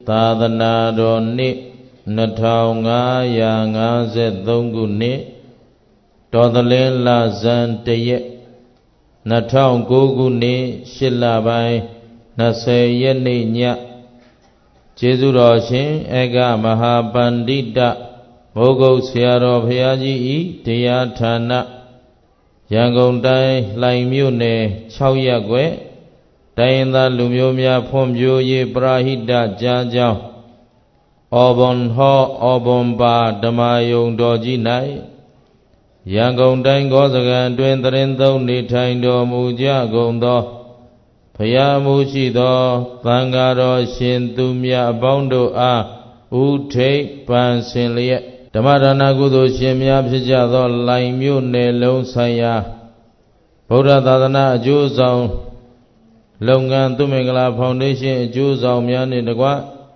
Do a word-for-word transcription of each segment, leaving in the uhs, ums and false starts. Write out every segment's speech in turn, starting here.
သာသနာတော်နှစ်နှစ်ထောင်ငါးရာငါးဆယ်သုံးခုနှစ်တော်သလင်းလဇန်တရက်နှစ်ထောင်ကိုးခုနှစ်ရှစ်လပိုင်းနှစ်ဆယ်ရက်နေ့ညကျေးဇူးတော်ရှင်ဧကမဟာပန္တိတမိုးကုတ်ဆရာတော်ဘုရားကြီးဤတရားဌာနရန်ကုန်တိုင်းလှိုင်မြို့နယ်၆ရပ်ကွက်တိုင်းရင်းသားလူမျိုးများဖွံ့ဖြိုးရေးပရဟိတကြားကျောင်းအော်ဘွန်ဟောအော်ဘွန်ပါဓမ္မယုံတော်ကြီး၌ရန်ကုန်တိုင်းကောစကံတွင်သရင်သုံးနေထိုင်တော်မူကြကုန်သောဘုရားမူရှိသောသံဃာတော်ရှင်သူမြတ်အပေါင်းတို့အားဥထိပ်ပန်ဆင်လျက်ဓမ္မဒါနကုသိုလ်ရှင်များဖြစ်ကြသောလှိုင်မြို့နယ်လုံးဆိုင်ရာဗုဒ္ဓသာသနာအကျိုးဆောင်လုပ်ငန်းသူမင်္ဂလာဖောင်ဒေးရှင်းအကျိုးဆောင်များနှင့်တကွ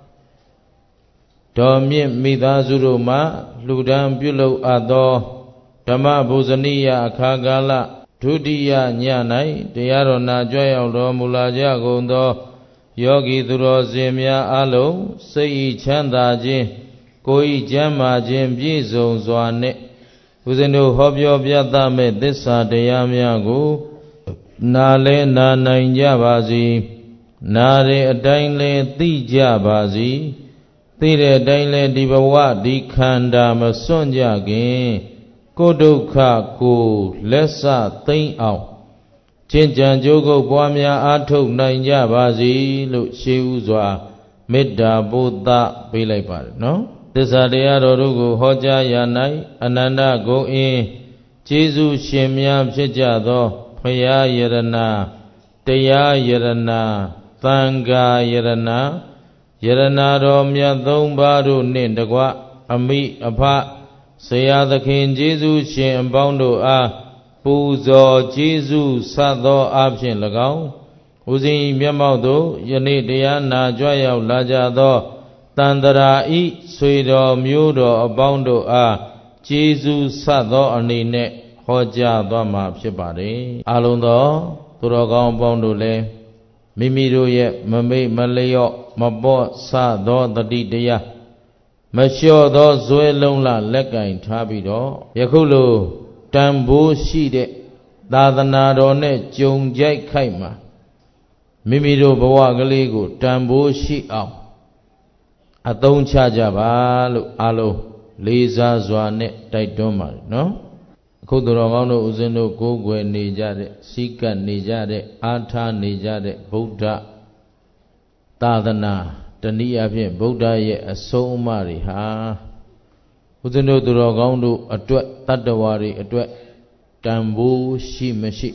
ဒေါ်မြင့်မိသားစုတို့မှလှူဒန်းပြုလုပ်အပ်သောဓမ္မဘုဇနိယအခါကာလဒုတိယည၌တရားတော်နာကြွရောက်တော်မူလာကြကုန်သောယောဂီသူတော်စင်များအလုံးစိတ်ဤချမ်းသာခြင်းကိုယ်ဤကျမ်းမာခြင်းပြည့်စုံစွာနှင့်ဦးဇင်းတို့ဟောပြောပြသမဲ့သစ္စာတရားများကိုနာလဲနာနိုင်ကြပါစေနာတဲ့အတိုင်းလဲသိကြပါစေသိတဲ့အတိုင်းလဲဒီဘဝဒီခန္ဓာမစွန့်ကြခင်ကိုယ်ဒုက္ခကိုလက်စသိမ့်အောင်ကျင့်ကြံကြိုးကုပ်ပွားများအားထုတ်နိုင်ကြပါစေလို့ရှေးဥစွာမေတ္တာပို့သပေးလိုက်ပါတယ်နော်သစ္စာတရားတော်တို့ကိုဟောကြားရ၌အနန္တဂုဏ်အင်းကျေးဇူးရှင်များဖြစ်ကြသောဘုရားယရဏတရားယရဏသံဃာယရဏယရဏတော်မြတ်သုံးပါးတို့နှင့်တကွအမိအဖဆရာသခင်ကျေးဇူးရှင်အပေါင်းတို့အားပူဇော်ကျေးဇူးဆပ်သောအဖြစ်၎င်းဦးဇင်းမျက်မှောက်သို့ယနေ့တရားနာကြွရောက်လာကြသောတန်တရာဤဆွေတော်မျိုးတော်အပေါင်းတို့အားကျေးဇူးဆပ်သောအနေနဲ့ဟောကြားသွားမှာဖြစ်ပါတယ်အလုံးသောသူတော်ကောင်းအပေါင်းတို့လည်းမိမိတို့ရဲ့မမိတ်မလျော့မပေါ့ဆသောတတိတရားမလျှော့သောဇွဲလုံးလလက်ကင်ထားပြီးတော့ယခုလိုတန်ဖိုးရှိတဲ့သာသနာတော်နဲ့ကြုံကြိုက်ခိုက်မှာမိမိတို့ဘဝကလေးကိုတန်ဖိုးရှိအောင်အသုံးချကြပါလို့အားလုံးလေးစားစွာနဲ့တိုက်တွန်းပါတယ်နော်အခုသူတော်ကောင်းတို့ဦးဇင်းတို့ကိုးကွယ်နေကြတဲ့စီကပ်နေကြတဲ့အားထားနေကြတဲ့ဗုဒ္ဓသာသနာတနည်းအားဖြင့်ဗုဒ္ဓရဲ့အဆုံးအမတွေဟာဦးဇင်းတို့သူတော်ကောင်းတို့အတွက်တတ္တဝါတွေအတွက်တန်ဖိုးရှိမရှိ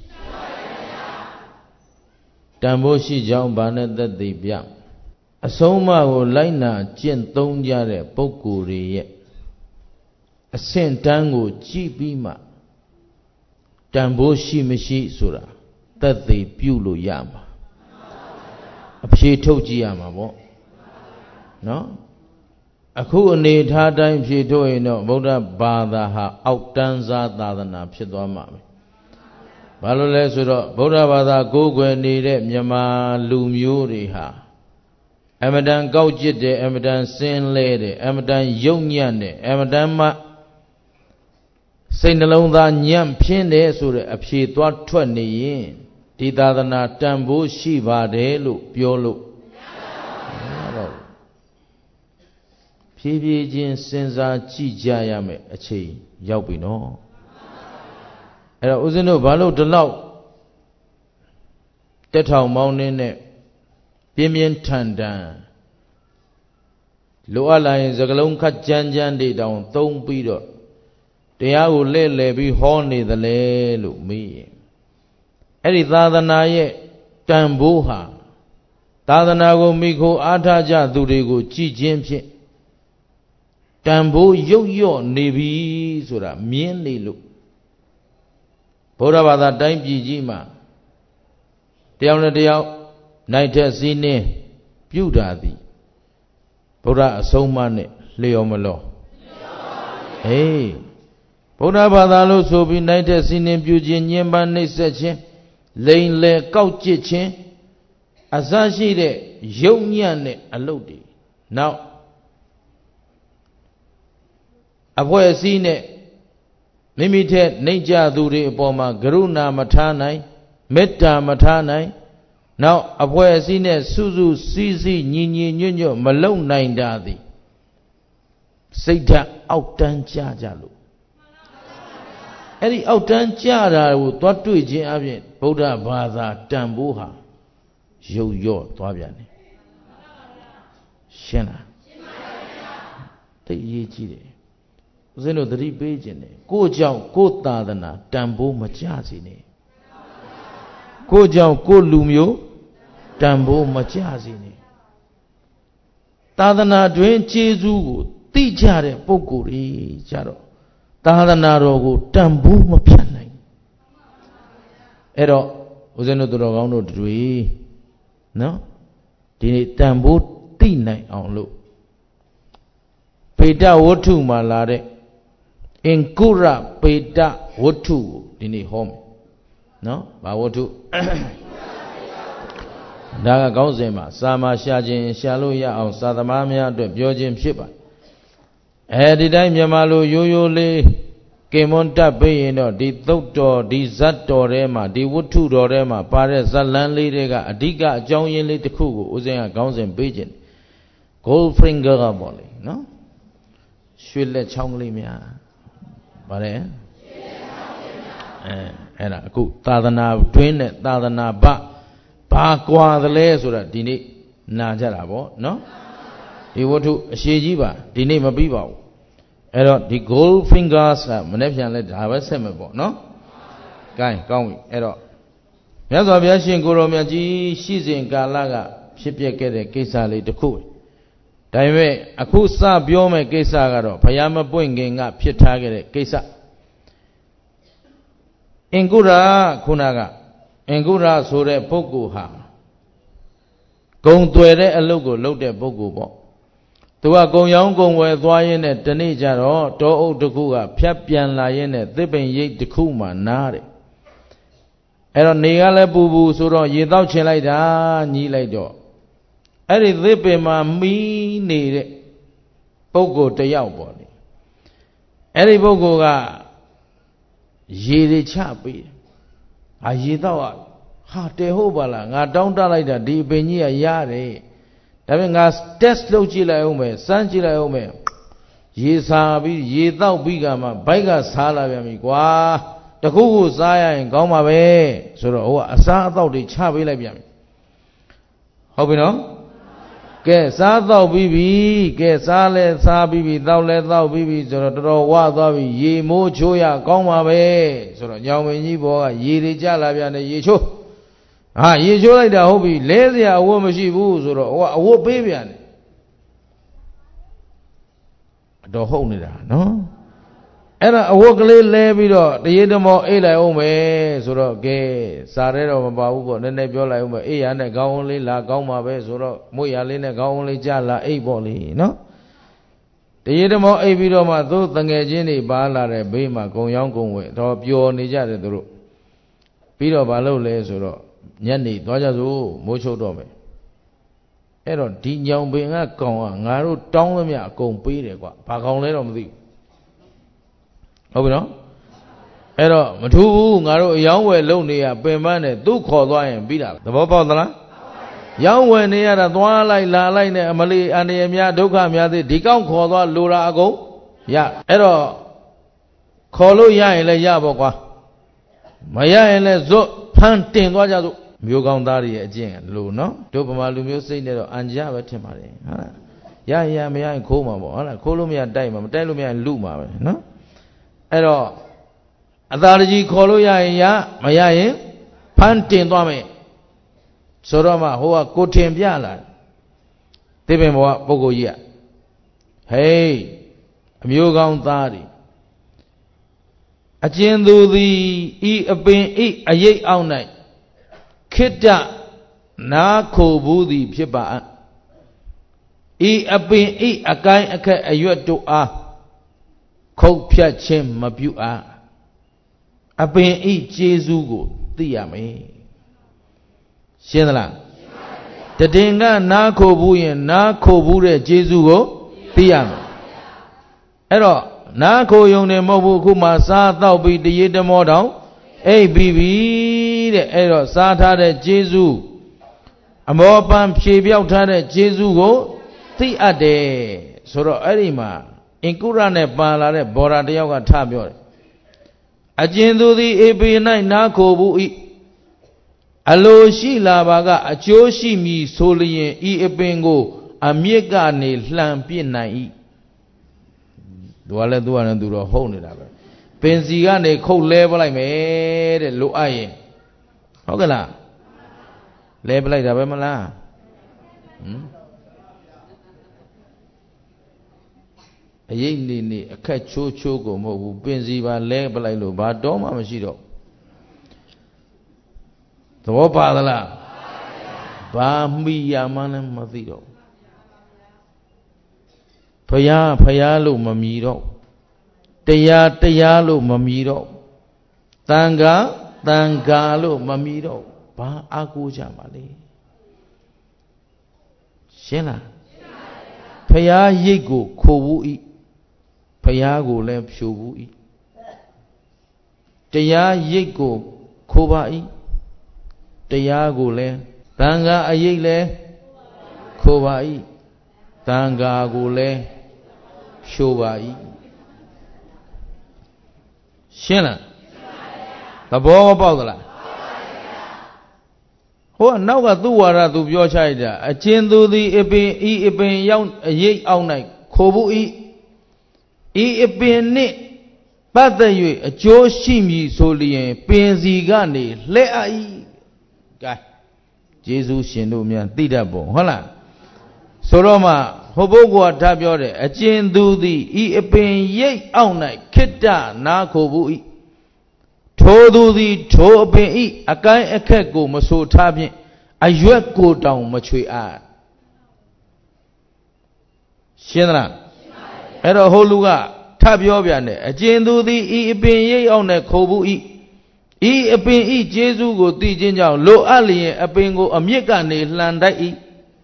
တန်ဖိုးရှိကြောင်းဗာနဲ့သက်သေပြအဆုံးအမကိုလိုက်နာကျင့်သုံးကြတဲ့ပုဂ္ဂိုလ်တွေရဲ့အဆင့်တန်းကိုကြည့်ပြီးမှတန်ဖိုးရှိမရှိဆိုတာသက်သေပြုလို့ရမှာအဖြေထုတ်ကြည့်ရမှာပေါ့နော်အခုအနေထားတိုင်းဖြေထုတ်ရင်တော့ဗုဒ္ဓဘာသာဟာအောက်တန်းစားသာသနာဖြစ်သွားမှာပဲဘာလို့လဲဆိုတော့ဗုဒ္ဓဘာသာကိုးကွယ်နေတဲ့မြန်မာလူမျိုးတွေဟာအမတန်ကောက်ကျစ်တယ်အမတန်စင်းလဲတယ်အမတန်ယုံညံ့တယ်အမတန်မှစိတ်နှလုံးသားညံ့ဖျင်းတယ်ဆိုတဲ့အဖြေသွားထွက်နေရင်ဒီသာသနာတန်ဖိုးရှိပါတယ်လို့ပြောလို့တော့ဖြည်းဖြည်းချင်းစဉ်းစားကြည့်ကြရမယ်အချိန်ရောက်ပြီနော်အဲ့တော့ဦးဇင်းတို့ဘာလို့ဒီလောက်တက်ထောင်မောင်းနေတဲ့ပြင်းပြင်းထန်ထန်လိုအပ်လာရင်စကလုံးခတ်ကြမ်းကြမ်းတွေတောင်သုံးပြီးတော့တရားကိုလှည့်လည်ပြီးဟောနေသလဲလို့မေးရင်အဲ့ဒီသာသနာရဲ့တန်ဖိုးဟာသာသနာကိုမိခိုအားထားကြသူတွေကိုကြည်ချင်းဖြင့်တန်ဖိုးရုပ်ရော့နေပြီဆိုတာမြင်နေလို့ဘုရားဘာသာတိုင်းပြည်ကြီးမှာတယောက်နဲ့တယောက်နိုင်တဲ့စည်းနှင်းပြုတာသည်ဘုရားအဆုံးအမနဲ့လျော်မလို့ဟေးဘုရားဘာသာလို့ဆိုပြီးနိုင်တဲ့စည်းနှင်းပြုခြင်းညှဉ်းပန်းနှိပ်စက်ခြင်းလိန်လေကောက်ကျစ်ခြင်းအစရှိတဲ့ယုံညံ့တဲ့အလုပ်တွေနောက်အဖွဲ့အစည်းနဲ့မိမိထက်နှိမ့်ကြသူတွေအပေါ်မှာကရုဏာမထားနိုင်မေတ္တာမထားနိုင်နောက်အဖွဲ့အစည်းနဲ့စုစုစည်းစည်းညီညီညွတ်ညွတ်မလုံနိုင်တာသည်စိတ်ဓာတ်အောက်တန်းကြကြလို့အဲ့ဒီအောက်တန်းကြတာကိုသွားတွေ့ခြင်းအပြင်ဗုဒ္ဓဘာသာတန်ဖိုးဟာရုပ်ရော့သွားပြန်တယ်ရှင်းလားရှင်းပါဗျာတိတ်ရေးကြည့်တယ်ဦးဇင်းတို့သတိပေးခြင်းတယ်ကိုယ့်ကြောင့်ကိုယ့်သာသနာတန်ဖိုးမကျစေနဲ့ကိုယ့်ကြောင့်ကိုယ့်လူမျိုးတန်ဖိုးမကျစေနဲ့သာသနာတွင်ကျေးဇူးကိုသိကြတဲ့ပုဂ္ဂိုလ်တွေကြတော့သာသနာတော်ကိုတန်ဖိုးမဖြတ်နိုင်အဲ့တော့ဦးဇင်းတို့တော်ကောင်းတို့တွေနော်ဒီနေ့တန်ဖိုးသိနိုင်အောင်လို့ပေတဝတ္ထုမှာလာတဲ့အင်ကုရပေတဝတ္ထုကိုဒီနေ့ဟောမယ်နော်ဘာဝတ္ထုဒါကကောင်းစဉ်မှာစာမှာရှာခြင်းရှာလို့ရအောင်စာသမားများအတွက်ပြောခြင်းဖြစ်ပါအဲဒီတိုင်းမြန်မာလိုရိုးရိုးလေးကေမွန်တက်ပေးရင်တော့ဒီသုတ်တော်ဒီဇတ်တော်ထဲမှာဒီဝတ္ထုတော်ထဲမှာပါတဲ့ဇတ်လန်းလေးတွေကအဓိကအကြောင်းရင်းလေးတစ်ခုကိုဦးဇင်းကခေါင်းစဉ်ပေးခြင်း gold finger ကပေါ့လေနော်ရွှေလက်ချောင်းကလေးများဗါတယ်အဲအဲ့ဒါအခုသာသနာတွင်းနဲ့သာသနာဘဘာကွာသလဲဆိုတာဒီနေ့နာကြတာပေါ့နော်ဒီဝတ္ထုအရှိကြီးပါဒီနေ့မပြီးပါဘူးအဲ့တော့ဒီ gold fingers ကမနေ့ပြန်လဲဒါပဲဆက်မယ်ပေါ့နော်။ gain ကောင်းပြီအဲ့တော့မြတ်စွာဘုရားရှင်ကိုရောမြတ်ကြီးရှိစဉ်ကာလကဖြစ်ပျက်ခဲ့တဲ့ကိစ္စလေးတစ်ခု။ဒါပေမဲ့အခုစပြောမယ့်ကိစ္စကတော့ဘုရားမပွင့်ခင်ကဖြစ်ထားခဲ့တဲ့ကိစ္စ။အင်္ဂုရခုနကအင်္ဂုရဆိုတဲ့ပုဂ္ဂိုလ်ဟာဂုံသွယ်တဲ့အလုပ်ကိုလုပ်တဲ့ပုဂ္ဂိုလ်ပေါ့သူကကုံရောင်းကုံဝယ်သွားရင်းနဲ့တနေ့ကျတော့တောအုပ်တစ်ခုကဖြတ်ပြန်လာရင်းနဲ့သစ်ပင်ရိပ်တစ်ခုမှနားတယ်အဲ့တော့နေကလည်းပူပူဆိုတော့ရေတောက်ချင်လိုက်တာညီးလိုက်တော့အဲ့ဒီသစ်ပင်မှာမီးနေတဲ့ပုဂ္ဂိုလ်တယောက်ပေါ့လေအဲ့ဒီပုဂ္ဂိုလ်ကရေတွေချပေးတယ်ဟာရေတောက်ဟာတဲဟုတ်ပါလားငါတောင်းတလိုက်တာဒီပင်ကြီးကရတယ်ဒါပေမဲ့ငါ test လုပ်ကြည့်လိုက်အောင်မယ်စမ်းကြည့်လိုက်အောင်မယ်ရေစာပြီးရေတောက်ပြီးကမှဘိုက်ကစားလာပြန်ပြီကွာတခုခုစားရရင်ကောင်းပါပဲဆိုတော့ဟိုကအစားအသောက်တွေချပေးလိုက်ပြန်ပြီဟုတ်ပြီနော်ကဲစားတော့ပြီးပြီကဲစားလဲစားပြီးပြီတောက်လဲတောက်ပြီးပြီဆိုတော့တော်တော်ဝသွားပြီရေမိုးချိုးရကောင်းပါပဲဆိုတော့ညောင်မင်းကြီးဘောကရေတွေကျလာပြန်တယ်ရေချိုးဟာရေချိုးလိုက်တာဟုတ်ပြီလဲစရာအဝတ်မရှိဘူးဆိုတော့ဟိုကအဝတ်ပေးပြန်တယ်တော့ဟုတ်နေတာနော်အဲ့ဒါအဝတ်ကလေးလဲပြီးတော့တရေတမောအိတ်လိုက်အောင်မယ်ဆိုတော့ကဲစားရဲတော့မပါဘူးပေါ့နည်းနည်းပြောလိုက်အောင်မယ်အိတ်ရနဲ့ခေါင်းဝန်းလေးလာကောင်းပါပဲဆိုတော့မွေရလေးနဲ့ခေါင်းဝန်းလေးကြလာအိတ်ပေါ့လေနော်တရေတမောအိတ်ပြီးတော့မှသူ့တငယ်ချင်းတွေပါလာတဲ့ဘေးမှာဂုံရောင်းဂုံဝဲတော့ပျော်နေကြတယ်သူတို့ပြီးတော့မလုပ်လဲဆိုတော့ညနေသွားကြစို့မိုးချုပ်တော့မယ်အဲ့တော့ဒီညောင်ပင်ကကောင်ကငါတို့တောင်းသမျှအကုန်ပေးတယ်ကွာဘာကောင်လဲတော့မသိဘူးဟုတ်ပြီနော်အဲ့တော့မထူးဘူးငါတို့အယောင်းဝယ်လုပ်နေရပင်ပန်းနဲ့သူ့ခေါ်သွားရင်ပြီးတာသဘောပေါက်သလားရောင်းဝယ်နေရတာသွားလိုက်လာလိုက်နဲ့အမလီအန္တရာယ်များဒုက္ခများသေးဒီကောင်ခေါ်သွားလိုတာအကုန်ရအဲ့တော့ခေါ်လို့ရရင်လည်းရပါကွာမရရင်လည်းဇွတ်ဖမ်းတင်သွားကြစို့မျိုးကောင်းသားတွေရဲ့အကျင့်လို့နော်တို့ဗမာလူမျိုးစိတ်နဲ့တော့အန်ကြပဲထင်ပါတယ်ဟုတ်လားရရမရရင်ခိုးမှာပေါ့ဟုတ်လားခိုးလို့မရတိုက်မှာမတိုက်လို့မရရင်လူမှာပဲနော်အဲ့တော့အသာတကြီးခေါ်လို့ရရင်ရမရရင်ဖမ်းတင်သွားမယ်ဆိုတော့မှဟိုကကိုထင်ပြလာတိပင်ဘောကပုဂ္ဂိုလ်ကြီးကဟေးအမျိုးကောင်းသားတွေအကျဉ်သူသည်ဤအပင်ဤအရိပ်အောက်၌ခိတ္တနာခိုဘူးသည်ဖြစ်ပါဤအပင်ဤအကိုင်းအခက်အရွက်တို့အားခုတ်ဖြတ်ခြင်းမပြုအပ်အပင်ဤကျေးဇူးကိုသိရမယ်ရှင်းသလားတင်ကနားခိုဘူးရင်နားခိုဘူးတဲ့ကျေးဇူးကိုသိရမယ်အဲ့တော့နားခိုယုံတယ်မဟုတ်ဘူးအခုမှစားတော့ပြီးတရေတမောတောင်အိပ်ပြီးပြီတဲ့အဲ့တော့စားထားတဲ့ကျေးဇူးအမောပန်းဖြေပြောက်ထားတဲ့ကျေးဇူးကိုသိအပ်တယ်ဆိုတော့အဲ့ဒီမှာအင်ကုရနဲ့ပါလာတဲ့ဘောရာတယောက်ကထပြောတယ်အကျဉ်သူသည်အေပေ၌နားခိုဘူးဤအလိုရှိလာပါကအကျိုးရှိမည်ဆိုလျင်ဤအပင်ကိုအမြစ်ကနေလှန်ပစ်နိုင်၏သူကလည်းသူကလည်းသူတော့ဟုတ်နေတာပဲပင်စီကနေခုတ်လဲပလိုက်မယ်တဲ့လိုအပ်ရင်ဟုတ်ကလားလဲပလိုက်တာပဲမလားဟမ်အရေးနေနေအခက်ချိုးချိုးကိုမဟုတ်ဘူးပင်စီပါလဲပလိုက်လို့ဘာတော့မှမရှိတော့သဘောပါသလားဘာမိရမှန်းလည်းမသိတော့ဖယားဖယားလို့မမြည်တော့တရားတရားလို့မမြည်တော့တန်ခါတန်ခါလို့မမြည်တော့ဘာအားကိုးကြပါလဲရှင်းလားဖယားရိတ်ကိုခိုဘူးဤဖယားကိုလည်းဖြိုဘူးဤတရားရိတ်ကိုခိုပါဤတရားကိုလည်းတန်ခါအရိတ်လည်းခိုပါဤတန်ခါကိုလည်းဖြိုပါဤရှင်းလားသဘောပေါက်သလားဟိုကနောက်ကသူ့ဝါဒသူပြောချလိုက်တာအကျဉ်သူသည်အပင်ဤအပင်ရောက်အရိပ်အောက်၌ခိုဘူးဤဤအပင်နှင့်ပတ်သက်၍အကျိုးရှိမည်ဆိုလျင်ပင်စီကနေလှဲ့အဤကဲယေရှုရှင်တို့များသိတတ်ပုံဟုတ်လားဆိုတော့မှဟိုပုဂ္ဂိုလ်ကထားပြောတယ်အကျဉ်သူသည်ဤအပင်ရိပ်အောက်၌ခိတ္တနာခိုဘူးဤထိုသူသည်ထိုအပင်ဤအကိုင်းအခက်ကိုမဆိုထားဖြင့်အရွက်ကိုတောင်မချွေအပ်ရှင်းသလားအဲ့တော့ဟိုလူကထပြောပြန်တယ်အကျဉ်သူသည်ဤအပင်ရိပ်အောက်၌ခိုဘူးဤဤအပင်ဤကျေးဇူးကိုသိခြင်းကြောင့်လိုအပ်လျင်အပင်ကိုအမြစ်ကနေလှန်တိုက်ဤ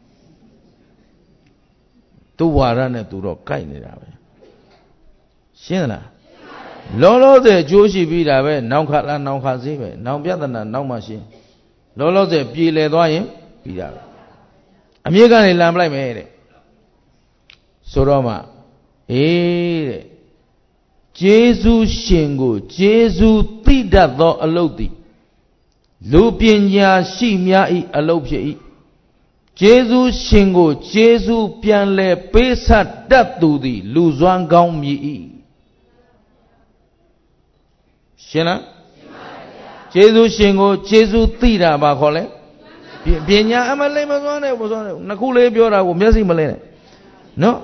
သူဝါရနဲ့သူတော့ကိုက်နေတာပဲရှင်းသလားလောလောဆယ်အကျိုးရှိပြီးတာပဲနောက်ခါလားနောက်ခါစေးပဲနောက်ပြဿနာနောက်မှရှင်းလောလောဆယ်ပြေလည်သွားရင်ပြီးတာပဲအမြစ်ကနေလှန်ပလိုက်မယ်တဲ့ဆိုတော့မှအေးတဲ့ကျေးဇူးရှင်ကိုကျေးဇူးသိတတ်သောအလုပ်သည်လူပညာရှိများ၏အလုပ်ဖြစ်၏ကျေးဇူးရှင်ကိုကျေးဇူးပြန်လဲပေးဆက်တတ်သူသည်လူစွမ်းကောင်းမြည်၏ရှင်းလားကျေးဇူးရှင်ကိုကျေးဇူးသိတာပါခေါ်လဲပညာအမလေးမစွမ်းနဲ့မစွမ်းနဲ့နှစ်ခုလေးပြောတာကိုမျက်စိမလဲနဲ့နော်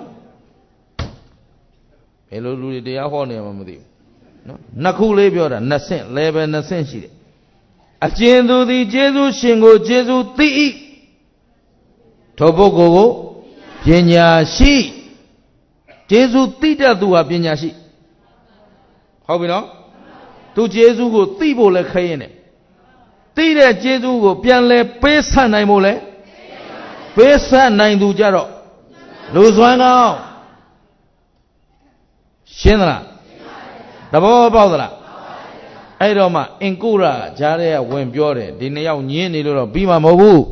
ဘယ်လိုလူတွေတရားဟောနေမှမသိဘူးနော်နှစ်ခုလေးပြောတာနှစ်ဆင့် level နှစ်ဆင့်ရှိတယ်အကျဉ်သူသည်ကျေးဇူးရှင်ကိုကျေးဇူးသိ၏ထိုပုဂ္ဂိုလ်ကိုပညာရှိကျေးဇူးသိတတ်သူဟာပညာရှိဟုတ်ပြီနော်သူကျေးဇူးကိုသိဖို့လဲခရင်တယ်သိတဲ့ကျေးဇူးကိုပြန်လဲပေးဆက်နိုင်ဖို့လဲပေးဆက်နိုင်သူကြတော့လူစွမ်းကောင်းရှင်းသလားသဘောပေါက်သလားအဲ့တော့မှအင်ကုရဂျားရဲဝင်ပြောတယ်ဒီနှစ်ယောက်ညင်းနေလို့တော့ပြီးမှာမဟုတ်ဘူး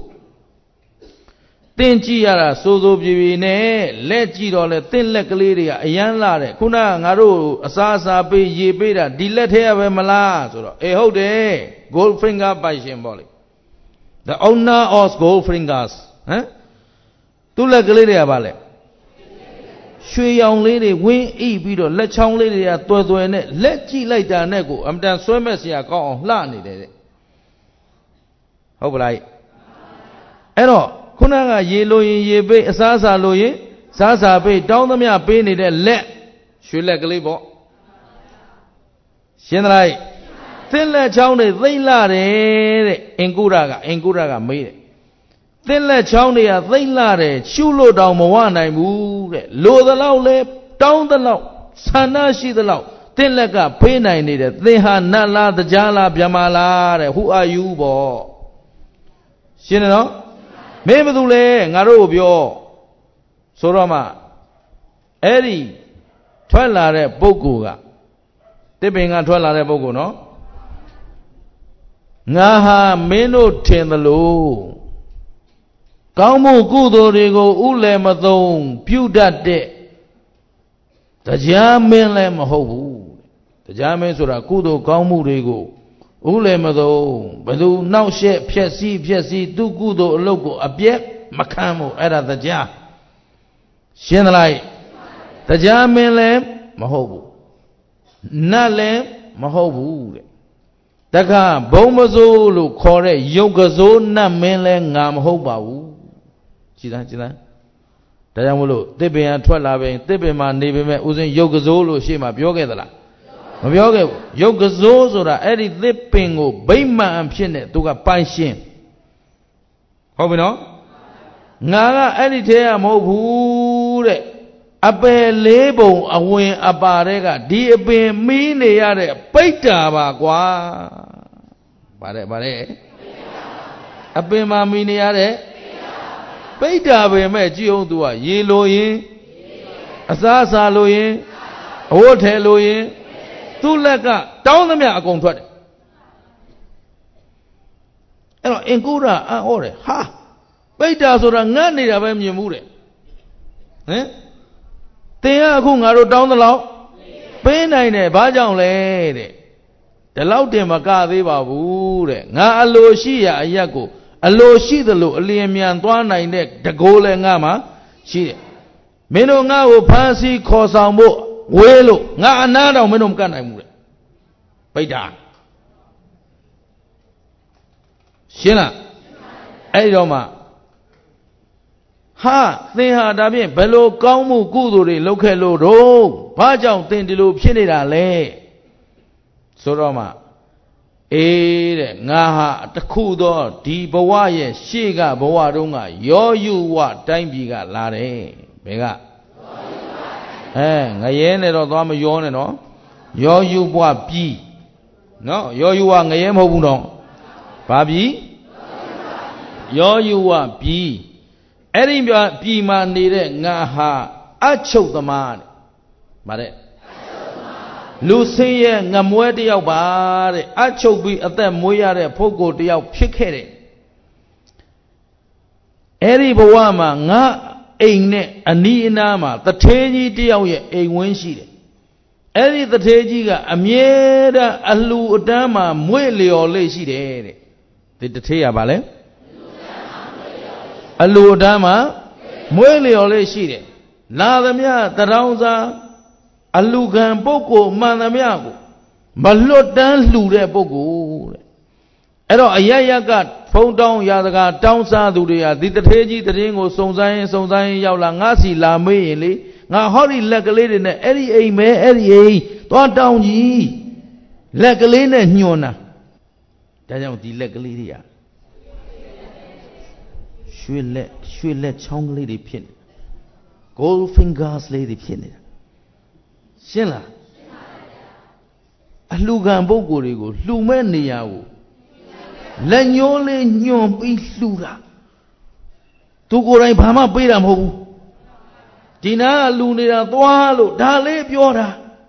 တင်းကြည့်ရတာစိုးစိုးပြေပြေနဲ့လက်ကြည့်တော့လဲတင်းလက်ကလေးတွေကအယမ်းလာတယ်ခုနကငါတို့အစားအစာပေးရေပေးတာဒီလက်ထဲရပဲမလားဆိုတော့အေးဟုတ်တယ် gold finger ပိုင်ရှင်ပေါ့လေ the owner of gold fingers ဟမ်သူ့လက်ကလေးတွေကဘာလဲရွှေရောင်လေးတွေဝင်းအိပြီးတော့လက်ချောင်းလေးတွေကတွယ်တွယ်နဲ့လက်ကြည့်လိုက်တာနဲ့ကိုအမတန်ဆွဲမဲ့စရာကောင်းအောင်လှနေတယ်တဲ့ဟုတ်ပလားအဲ့တော့ခုနကရေလိုရင်ရေပေးအစားအစာလိုရင်စားစာပေးတောင်းသမျှပေးနေတဲ့လက်ရွှေလက်ကလေးပေါ့ရှင်းသလားသင်လက်ချောင်းတွေသိမ့်လာတယ်တဲ့အင်ကုရကအင်ကုရကမေးတယ်သင်လက်ချောင်းတွေကသိမ့်လာတယ်ရှုလို့တောင်မဝနိုင်ဘူးတဲ့လိုသလောက်လဲတောင်းသလောက်ဆန္ဒရှိသလောက်သင်လက်ကဖေးနိုင်နေတယ်သင်ဟာနတ်လားတရားလားဗျမလားတဲ့ Who are you ပေါ့ရှင်းတယ်နော်没不读嘞，俺肉标，说了嘛，哎哩，传来的报告啊，这边俺传来的报告喏，俺哈没弄听得喽。高木古道这个乌来么东表达的，大家没来么好不？大家没说啦，古道高木这个乌来么东，不都闹些撇西撇西都古道路过啊别没看么？哎啦，大家现在来，大家没来么好不？那来么好不的？大家不么做路考的，有个做那没来俺么好吧不？记得记得，大家我路这边出来边，这边嘛那边嘛，我说有个走路些嘛，不要给的啦，不要给，有个走说的，哎，你这边我北满片的都个半线，好不喏？俺个哎，你这样冇谱的，阿伯雷暴阿问阿爸那个，第一边没那样的，白搭吧瓜，把嘞把嘞，阿伯嘛没那样的。北大北咩只有多啊？耶路因，阿萨萨路因，我台路因，都那个当他们阿公出的。哎咯，因古啦啊我嘞哈，北大说啦，俺那边没木嘞，嗯，等下空俺都当得牢，北那呢把将来的，这老爹嘛家的吧不嘞，俺老西呀一个。အလိုရှိသလိုအလျင်မြန်သွားနိုင်တဲ့တကိုးလဲငါမှာရှိတယ်မင်းတို့ငါ့ကိုဖမ်းဆီးခေါ်ဆောင်ဖို့ဝေးလို့ငါအနာတော်မင်းတို့မကတ်နိုင်ဘူးလေပိတ်တာရှင်းလားအဲ့ဒီတော့မှဟာသင်ဟာဒါဖြင့်ဘယ်လိုကောင်းမှုကုသိုလ်တွေလုပ်ခဲ့လို့တော့ဘာကြောင့်သင်ဒီလိုဖြစ်နေတာလဲဆိုတော့မှအေးတဲ့ငါဟာတခုသောဒီဘဝရဲ့ရှေ့ကဘဝတုန်းကယောယုဝတိုင်းပြည်ကလာတယ်ဘယ်ကအဲငရဲနဲ့တော့သွားမယောနဲ့နော်ယောယုဘဝပြည်နော်ယောယုဝငရဲမဟုတ်ဘူးတော့ဘာပြည်ယောယုဝပြည်အဲ့ဒီပြည်မှာနေတဲ့ငါဟာအချုပ်သမားတဲ့ဗါတဲ့လူစင်းရဲ့ငမွဲတယောက်ပါတဲ့အချုပ်ပြီးအသက်မွေးရတဲ့ပုဂ္ဂိုလ်တယောက်ဖြစ်ခဲ့တယ်အဲ့ဒီဘဝမှာငါအိမ်နဲ့အနီးအနားမှာတထေးကြီးတယောက်ရဲ့အိမ်ဝင်းရှိတယ်အဲ့ဒီတထေးကြီးကအမြဲတမ်းအလှအတန်းမှာမွေ့လျော်လေးရှိတယ်တဲ့ဒီတထေးရပါလဲအလှအတန်းမှာမွေ့လျော်လေးရှိတယ်လာသမျှတရောင်းစားအလူခံပုဂ္ဂိုလ်မှန်သမျှကိုမလွတ်တမ်းလှူတဲ့ပုဂ္ဂိုလ်တဲ့အဲ့တော့အရရကဖုံတောင်းရာစကားတောင်းစားသူတွေကဒီတထေးကြီးတရင်ကိုစုံစမ်းရင်စုံစမ်းရင်ရောက်လာငါစီလာမေးရင်လေငါဟောဒီလက်ကလေးတွေနဲ့အဲ့ဒီအိမ်မဲအဲ့ဒီအိမ်သွားတောင်းကြီးလက်ကလေးနဲ့ညှို့နာဒါကြောင့်ဒီလက်ကလေးတွေကရွှေလက်ရွှေလက်ချောင်းကလေးတွေဖြစ်နေ gold fingers လေးတွေဖြစ်နေတာရှင်းလားအလှခံပုဂ္ဂိုလ်တွေကိုလှူမဲ့နေရာကိုလက်ညှိုးလေးညွန်ပြီးလှူတာသူကိုယ်တိုင်ဘာမှပေးတာမဟုတ်ဘူးဒီနာကလှူနေတာသွားလို့ဒါလေးပြောတာ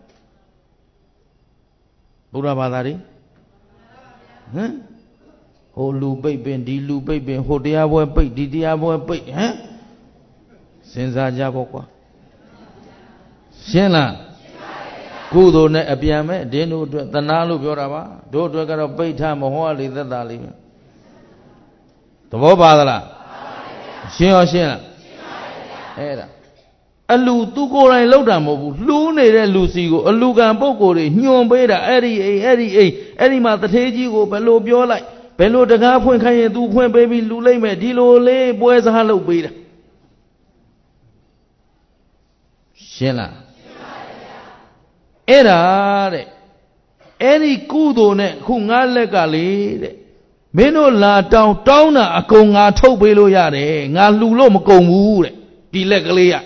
ဘုရားဘာသာတွေဟမ်ဟိုလူပိတ်ပင်ဒီလူပိတ်ပင်ဟိုတရားပွဲပိတ်ဒီတရားပွဲပိတ်ဟမ်စဉ်းစားကြပေါ့ကွာရှင်းလားကုသိုလ်နဲ့အပြန်မဲ့ဒင်းတို့အတွက်သနာလို့ပြောတာပါတို့အတွက်ကတော့ပိဋ္ဌမဟောလေသက်တာလေးပဲသဘောပါသလားရှင်းရောရှင်းလားအဲ့ဒါအလူသူကိုယ်တိုင်လောက်တာမဟုတ်ဘူးလှူးနေတဲ့လူစီကိုအလူကံပုဂ္ဂိုလ်တွေညွန်ပေးတာအဲ့ဒီအိမ်အဲ့ဒီအိမ်အဲ့ဒီမှာတထေးကြီးကိုဘယ်လိုပြောလိုက်ဘယ်လိုတကားဖွင့်ခိုင်းရင်သူဖွင့်ပေးပြီးလှူလိုက်မယ်ဒီလိုလေးပွဲစားလုပ်ပေးတာရှင်းလားအဲ့ဒါတဲ့အဲ့ဒီကုသိုလ်နဲ့ခုငါလက်ကလေးတဲ့မင်းတို့လာတောင်းတောင်းတာအကုန်ငါထုတ်ပေးလို့ရတယ်ငါလှူလို့မကုန်ဘူးတဲ့ဒီလက်ကလေးရ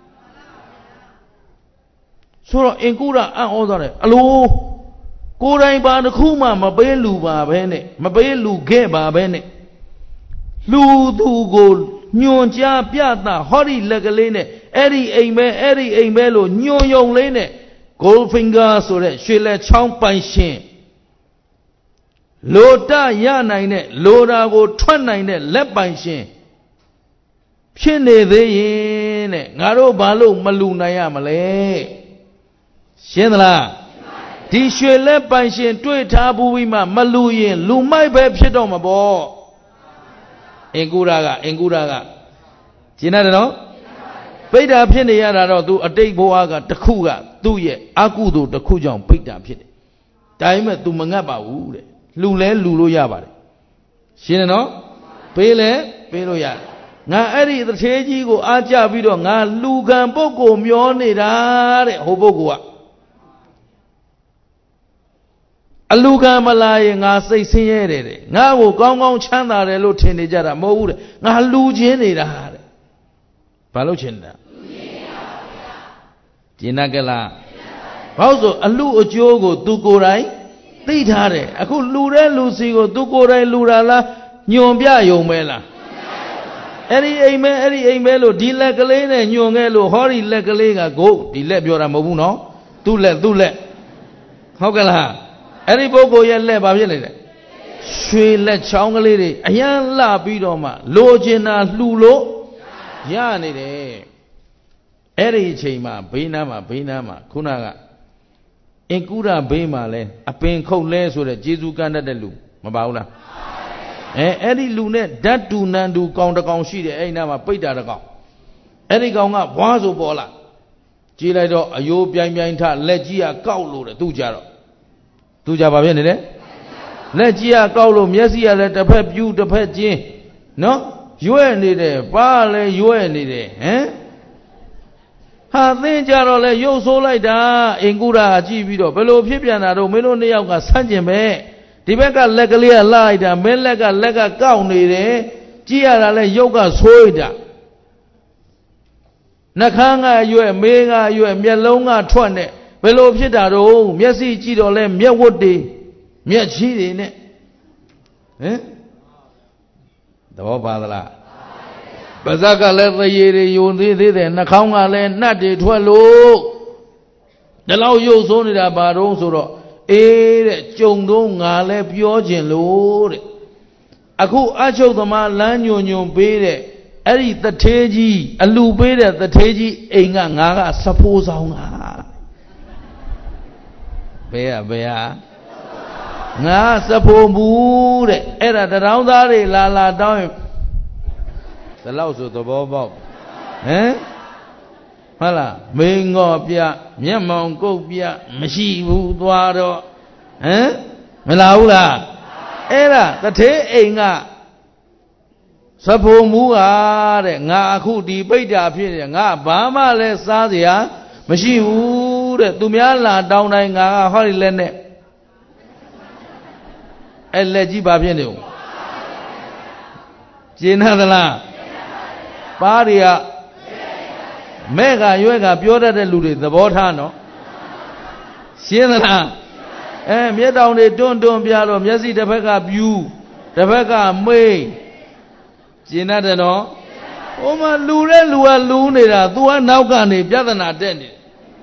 ဆိုတော့အင်ကုရအံ့ဩသွားတယ်အလိုကိုယ်တိုင်ပါတစ်ခုမှမပေးလူပါပဲနဲ့မပေးလူခဲ့ပါပဲနဲ့ဟလူသူကိုညွန်ကြားပြတာဟောဒီလက်ကလေးနဲ့အဲ့ဒီအိမ်မဲအဲ့ဒီအိမ်မဲလို့ညွန်ယုံလေးနဲ့ gold finger ဆိုတဲ့ရွှေလက်ချောင်းပိုင်ရှင်လိုတရနိုင်တဲ့လိုတာကိုထွက်နိုင်တဲ့လက်ပိုင်ရှင်ဖြစ်နေသေးရင်တဲ့ငါတို့ဘာလို့မလူနိုင်ရမလဲရှင်းသလားဒီရွှေလက်ပိုင်ရှင်တွေ့ထားဘူးပြီးမှမလူရင်လူမိုက်ပဲဖြစ်တော့မှာပေါ့အင်ကူရာကအင်ကူရာကကျင်းတယ်နော်ပိဋ္ဌာဖြစ်နေရတာတော့သူအတိတ်ဘဝကတခုကသူ့ရဲ့အကုသိုလ်တစ်ခုကြောင့်ပိဋ္ဌာဖြစ်တယ်ဒါပေမဲ့ तू မငတ်ပါဘူးတဲ့လူလဲလူလို့ရပါတယ်ရှင်းတယ်နော်ပေးလဲပေးလို့ရတယ်ငါအဲ့ဒီတစ်သေးကြီးကိုအားကြပြီးတော့ငါလူကံပုဂ္ဂိုလ်မျောနေတာတဲ့ဟိုပုဂ္ဂိုလ်ကအလူကံမလာရင်ငါစိတ်ဆင်းရဲတယ်တဲ့ငါ့ကိုကောင်းကောင်းချမ်းသာတယ်လို့ထင်နေကြတာမဟုတ်ဘူးတဲ့ငါလူချင်းနေတာတဲ့ဘာလို့ချင်တာကျင်နာကလားဘာလို့ဆိုအလူအကျိုးကိုသူကိုယ်တိုင်သိထားတယ်အခုလူတဲ့လူစီကိုသူကိုယ်တိုင်လူတာလားညွန်ပြယုံမဲလားအဲ့ဒီအိမ်မဲအဲ့ဒီအိမ်မဲလို့ဒီလက်ကလေးနဲ့ညွန်ခဲ့လို့ဟောဒီလက်ကလေးကကိုဒီလက်ပြောတာမဟုတ်ဘူးနော်သူ့လက်သူ့လက်ဟုတ်ကလားအဲ့ဒီပုဂ္ဂိုလ်ရဲ့လက်ဘာဖြစ်နေလဲရွှေလက်ချောင်းကလေးတွေအရန်လှပြီးတော့မှလိုချင်တာလှူလို့ရနေတယ်အဲ့ဒီအချိန်မှာဘေးနားမှာဘေးနားမှာခုနကအင်ကူရဘေးမှာလဲအပင်ခုတ်လဲဆိုတဲ့ဂျေဇူးကမ်းတတ်တဲ့လူမပါဘူးလားအဲအဲ့ဒီလူနဲ့ဓာတ်တူနန်တူကောင်တကောင်ရှိတယ်အဲ့ဒီနားမှာပိတ်တာတကောင်အဲ့ဒီကောင်ကဘွားဆိုပေါ်လာကြည်လိုက်တော့အယိုးပြိုင်ပြိုင်ထလက်ကြီးကကောက်လို့တယ်သူကြတော့သူကြပါဖြစ်နေတယ်လက်ကြီးကကောက်လို့မျက်စိကလည်းတစ်ဖက်ပြူးတစ်ဖက်ကျင်းနော်ရွဲ့နေတယ်ပါလည်းရွဲ့နေတယ်ဟမ်ဟာသင်ကြတော့လဲရုပ်ဆိုးလိုက်တာအင်ကူရာကြည့်ပြီးတော့ဘယ်လိုဖြစ်ပြန်တာတော့မင်းတို့နှစ်ယောက်ကဆန့်ကျင်ပဲဒီဘက်ကလက်ကလေးကလှလိုက်တာမင်းလက်ကလက်ကကောက်နေတယ်ကြည့်ရတာလဲရုပ်ကဆိုးတာနှခမ်းကရွဲ့မေးကရွဲ့မျက်လုံးကထွက်နေဘယ်လိုဖြစ်တာတော့မျက်စိကြည့်တော့လဲမျက်ဝတ်တွေမျက်ချီးတွေနဲ့ဟမ်သဘောပါသလားပါဇက်ကလည်းသရေတွေယုံသေးသေးတယ်နှာခေါင်းကလည်းနှတ်တွေထွက်လို့ဒီလောက်ရုပ်ဆိုးနေတာဘာတော့ဆိုတော့အေးတဲ့ကြုံတော့ငါလည်းပြောခြင်းလို့တဲ့အခုအချုပ်သမားလမ်းညွန်ညွန်ပေးတဲ့အဲ့ဒီတထေးကြီးအလူပေးတဲ့တထေးကြီးအိမ်ကငါကစဖိုးဆောင်တာဘယ်ရဘယ်ရငါစဖို့ဘူးတဲ့အဲ့ဒါတရောင်းသားတွေလာလာတောင်းရင်ဒီလောက်ဆိုသဘောပေါက်ဟမ်ဟုတ်လားမင်းငေါ်ပြမျက်မှောင်ကုတ်ပြမရှိဘူးသွားတော့ဟမ်မလာဘူးလားအဲ့ဒါတထေးအိမ်ကစဖို့မူးကတဲ့ငါအခုဒီပိဋ္ဌာဖြစ်နေငါဘာမှလည်းစားစရာမရှိဘူးတဲ့သူများလာတောင်းတိုင်းငါဟောဒီလက်နဲ့အဲ့လက်ကြီးဘာဖြစ်နေဦးကျင်းသလားပါးတွေကမဲ့ကရွဲ့ကပြောတတ်တဲ့လူတွေသဘောထားနော်ရှင်းသလားအဲမျက်တောင်တွေတွန်းတွန်းပြတော့မျက်စိတစ်ဖက်ကပြူးတစ်ဖက်ကမေးကျင်းတတ်နော်ဟိုမှာလူတဲ့လူကလူနေတာ तू ကနောက်ကနေပြဿနာတက်နေတယ်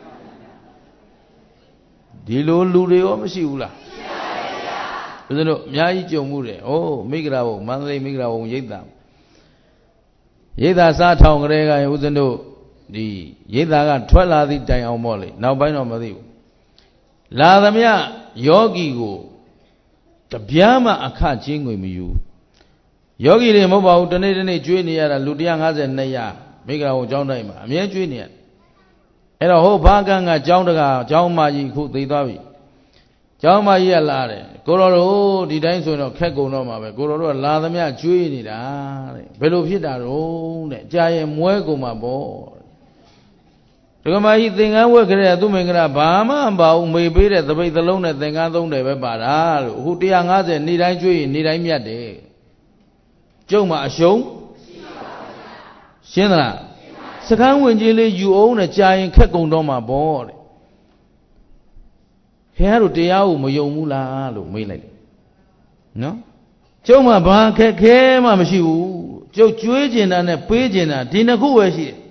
ဒီလိုလူတွေရောမရှိဘူးလားဦးဇင်းတို့အများကြီးကြုံမှုတယ်။အိုးမိဂရာဘုံမန္တလေးမိဂရာဘုံရိပ်သာရိပ်သာစားထောင်ကလေးကဦးဇင်းတို့ဒီရိပ်သာကထွက်လာသည့်တိုင်အောင်ပေါ့လေနောက်ပိုင်းတော့မသိဘူး။လာသမျှယောဂီကိုတပြားမှအခချင်းငွေမယူ။ယောဂီတွေမဟုတ်ပါဘူးတနေ့တနေ့ကျွေးနေရတာလူone hundred fifty-twoရာမိဂရာဘုံကျောင်းတိုင်းမှာအမြဲကျွေးနေရ။အဲ့တော့ဟိုဘာကန်းကကျောင်းတကာကျောင်းမကြီးခုသိသွားပြီ။ကျောင်းမကြီးကလာတယ်ကိုတော်တို့ဒီတိုင်းဆိုရင်တော့ခက်ကုန်တော့မှာပဲကိုတော်တို့ကလာသမျှကျွေးနေတာတဲ့ဘယ်လိုဖြစ်တာတော့တဲ့ကြာရင်မွဲကုန်မှာပေါ့ဒကမကြီးသင်္ကန်းဝက်ကြတဲ့သူမင်္ဂလာဘာမှမပါဘူးမေပေးတဲ့သပိတ်သလုံးနဲ့သင်္ကန်းသုံးတယ်ပဲပါတာလို့အခုone hundred fiftyနေ့တိုင်းကျွေးရင်နေ့တိုင်းမြတ်တယ်ကျုံမှာအရှုံးရှင်းသလားစကန်းဝင်ကြီးလေးယူအောင်နဲ့ကြာရင်ခက်ကုန်တော့မှာပေါ့တဲ့ခင်ဗျားတို့တရားကိုမယုံဘူးလားလို့မေးလိုက်တယ်နော်ကျုပ်မှဘာခက်ခဲမှမရှိဘူးကျုပ်ကျွေးကျင်တာနဲ့ပေးကျင်တာဒီနှစ်ခုပဲရှိတယ်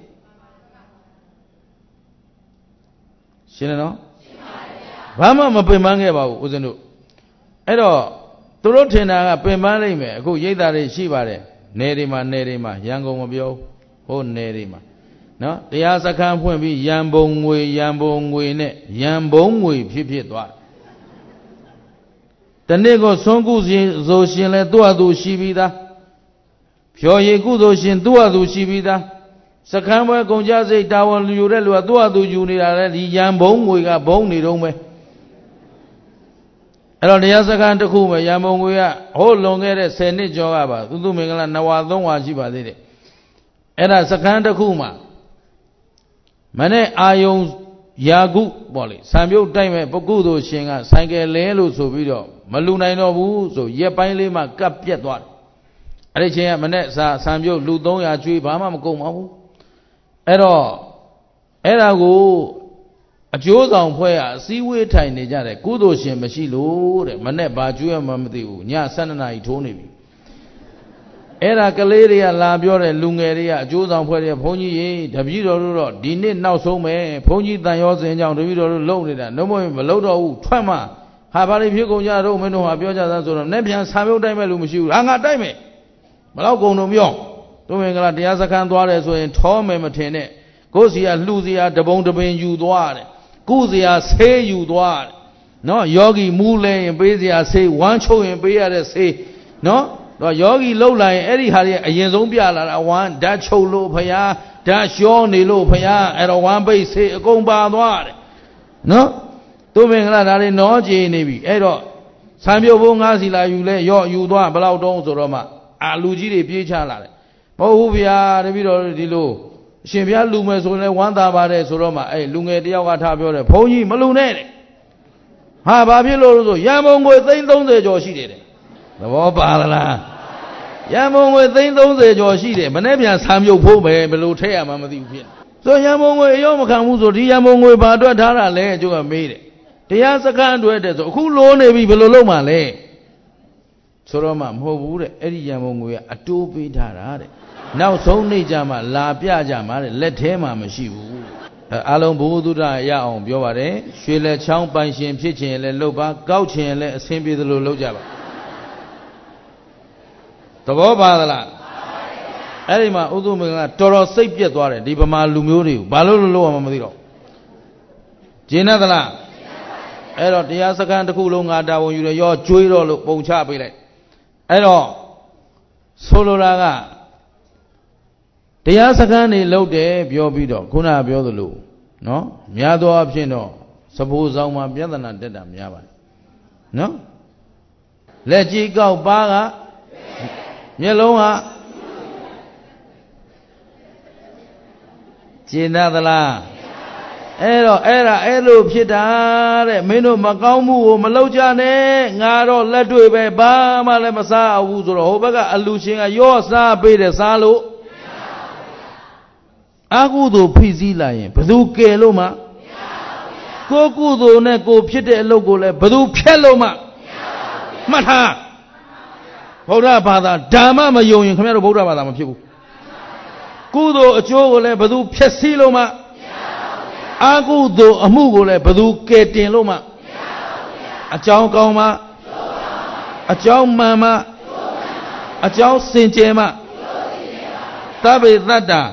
ရှင်းတယ်နော်ဘာမှမပင်ပန်းခဲ့ပါဘူးဦးဇင်းတို့အဲ့တော့သူတို့ထင်တာကပင်ပန်းလိုက်မယ်အခုရိတ်သားတွေရှိပါတယ်နယ်တွေမှာနယ်တွေမှာရန်ကုန်မပြောဟိုနယ်တွေမှာနော်တရားစခန်းဖွင့်ပြီးရန်ပုံငွေရန်ပုံငွေနဲ့ရန်ပုံငွေဖြစ်ဖြစ်သွားတနေ့ကဆွမ်းကုရှင်ဆိုရှင်လဲသူ့အတူရှိပြီးသားဖြော်ရည်ကုသိုလ်ရှင်သူ့အတူရှိပြီးသားစခန်းပွဲကုန်ကြစိတ်တာဝန်လူယူတဲ့လူကသူ့အတူယူနေတာလဲဒီရန်ပုံငွေကဘုံနေတော့မယ်အဲ့တော့တရားစခန်းတစ်ခုမှာရန်ပုံငွေကဟိုးလွန်ခဲ့တဲ့ဆယ်နှစ်ကျော်ကပါသူသူမင်္ဂလာနှစ်ဝါသုံးဝါရှိပါသေးတယ်အဲ့ဒါစခန်းတစ်ခုမှာမနဲ့အာယုံယာကုပေါ့လေဆံပြုတ်တိုက်မဲ့ပုဂ္ဂိုလ်တို့ရှင်ကဆိုင်ကယ်လဲလို့ဆိုပြီးတော့မလူနိုင်တော့ဘူးဆိုရက်ပိုင်းလေးမှကပ်ပြက်သွားတယ်အဲ့ဒီချင်းကမနဲ့စာဆံပြုတ်လူသုံးရာကျွေးဘာမှမကုန်ပါဘူးအဲ့တော့အဲ့ဒါကိုအကျိုးဆောင်ဖွဲ့ရအစည်းဝေးထိုင်နေကြတယ်ကုသိုလ်ရှင်မရှိလို့တဲ့မနဲ့ဘာကျွေးမှမသိဘူးညဆယ်နှစ်နာရီထိုးနေပြီအဲ့ဒါကလေးတွေကလာပြောတဲ့လူငယ်တွေကအကျိုးဆောင်ဖွဲ့တဲ့ဘုန်းကြီးရေတပည့်တော်တို့တော့ဒီနေ့နောက်ဆုံးပဲဘုန်းကြီးတန်ရောစင်ကြောင့်တပည့်တော်တို့လုံနေတာနှမမလုံတော့ဘူးထွက်မှဟာဘာလို့ဖြစ်ကုန်ကြတော့မင်းတို့ဟာပြောကြတာဆိုတော့နဲ့ပြန်ဆံပြုတ်တိုက်မဲ့လူမရှိဘူးဟာငါတိုက်မယ်မလောက်ကုန်တော့ပြောသူမင်္ဂလာတရားစခန်းသွားတယ်ဆိုရင်ထောမယ်မထင်နဲ့ကိုယ်စီကလှူစီကတပုံတပင်ယူသွားတယ်ကုစီကဆေးယူသွားတယ်နော်ယောဂီမူးလဲရင်ပေးစီကဆေးဝမ်းချုပ်ရင်ပေးရတဲ့ဆေးနော်တော့ယောဂီလှုပ်လာရင်အဲ့ဒီဟာတွေအရင်ဆုံးပြလာတာဝမ်းဓာတ်ချုပ်လို့ဖျားဓာတ်လျှောနေလို့ဖျားအဲ့တော့ဝမ်းပိတ်ဆေးအကုန်ပါသွားတယ်နော်သူမင်္ဂလာဒါတွေနောကြည်နေပြီအဲ့တော့ဆံပြုတ်ဘုံငါးစီလာယူလဲရော့ယူသွားဘယ်လောက်တုံးဆိုတော့မှအာလူကြီးတွေပြေးချလာတယ်မဟုတ်ဘူးဗျာတပည့်တော်ဒီလိုအရှင်ဘုရားလူမယ်ဆိုရင်ဝမ်းသာပါတယ်ဆိုတော့မှအဲ့လူငယ်တယောက်ကထားပြောတယ်ဘုန်းကြီးမလူနဲ့တဲ့ဟာဘာဖြစ်လို့လဲဆိုရန်ပုံငွေသိန်းသုံးဆယ်ကျော်ရှိတယ်တဲ့သဘောပါလားရန်ပုံငွေသိန်းသုံးဆယ်ကျော်ရှိတယ်မနေ့ပြန်ဆံမြုပ်ဖို့ပဲဘယ်လိုထည့်ရမှမသိဘူးဖြစ်ဆိုရန်ပုံငွေအယောမခံဘူးဆိုဒီရန်ပုံငွေဘာအတွက်ထားတာလဲအကျိုးကမေးတယ်တရားစခန်းအတွက်တဲ့ဆိုအခုလိုနေပြီဘယ်လိုလုပ်မှလဲဆိုတော့မှမဟုတ်ဘူးတဲ့အဲ့ဒီရန်ပုံငွေကအတိုးပေးထားတာတဲ့နောက်ဆုံးနေကြမှာလာပြကြမှာတဲ့လက်ထဲမှာမရှိဘူးအားလုံးဘုဟုတုဒ္ဒရအောင်ပြောပါတယ်ရွှေလက်ချောင်းပိုင်ရှင်ဖြစ်ခြင်းလည်းလုပ်ပါကောက်ခြင်းလည်းအဆင်ပြေသလိုလုပ်ကြပါသဘောပါသလားအဲ့ဒီမှာဥဒုမင်္ဂလာတော်တော်စိတ်ပြက်သွားတယ်ဒီဗမာလူမျိုးတွေကိုဘာလို့လို့လို့မှမသိတော့ကျင်းသလားအဲ့တော့တရားစခန်းတစ်ခုလုံးငါတာဝန်ယူရရောကျွေးတော့လို့ပုံချပေးလိုက်အဲ့တော့ဆိုလိုတာကတရားစခန်းနေလုပ်တယ်ပြောပြီးတော့ခုနကပြောသလိုနော်များသောအားဖြင့်တော့စဖိုးဆောင်မှာပြဿနာတက်တာများပါတယ်နော်လက်ကြီးကောက်ပါးကမျက်လုံးကကျင်သလားအဲ့တော့အဲ့ဒါအဲ့လိုဖြစ်တာတဲ့မင်းတို့မကောင်းမှုကိုမလုပ်ကြနဲ့ငါတော့လက်တွေ့ပဲဘာမှလည်းမစားဘူးဆိုတော့ဟိုဘက်ကအလူရှင်ကရော့စားပေးတယ်စားလို့အကုသိုလ်ဖိစည်းလိုက်ရင်ဘယ်သူကယ်လို့မှကိုကုသိုလ်နဲ့ကိုဖြစ်တဲ့အလုပ်ကိုလည်းဘယ်သူဖျက်လို့မှမှတ်ထားဗုဒ္ဓဘာသာဓမ္မမယုံရင်ခင်ဗျားတို့ဗုဒ္ဓဘာသာမဖြစ်ဘူးကုသိုလ်အကျိုးကိုလည်းဘယ်သူဖျက်ဆီးလို့မှအကုသိုလ်အမှုကိုလည်းဘယ်သူကယ်တင်လို့မှအကြောင်းကောင်းမှအကြောင်းမှန်မှအကြောင်းစင်ကြယ်မှသဗ္ဗေတ္တာ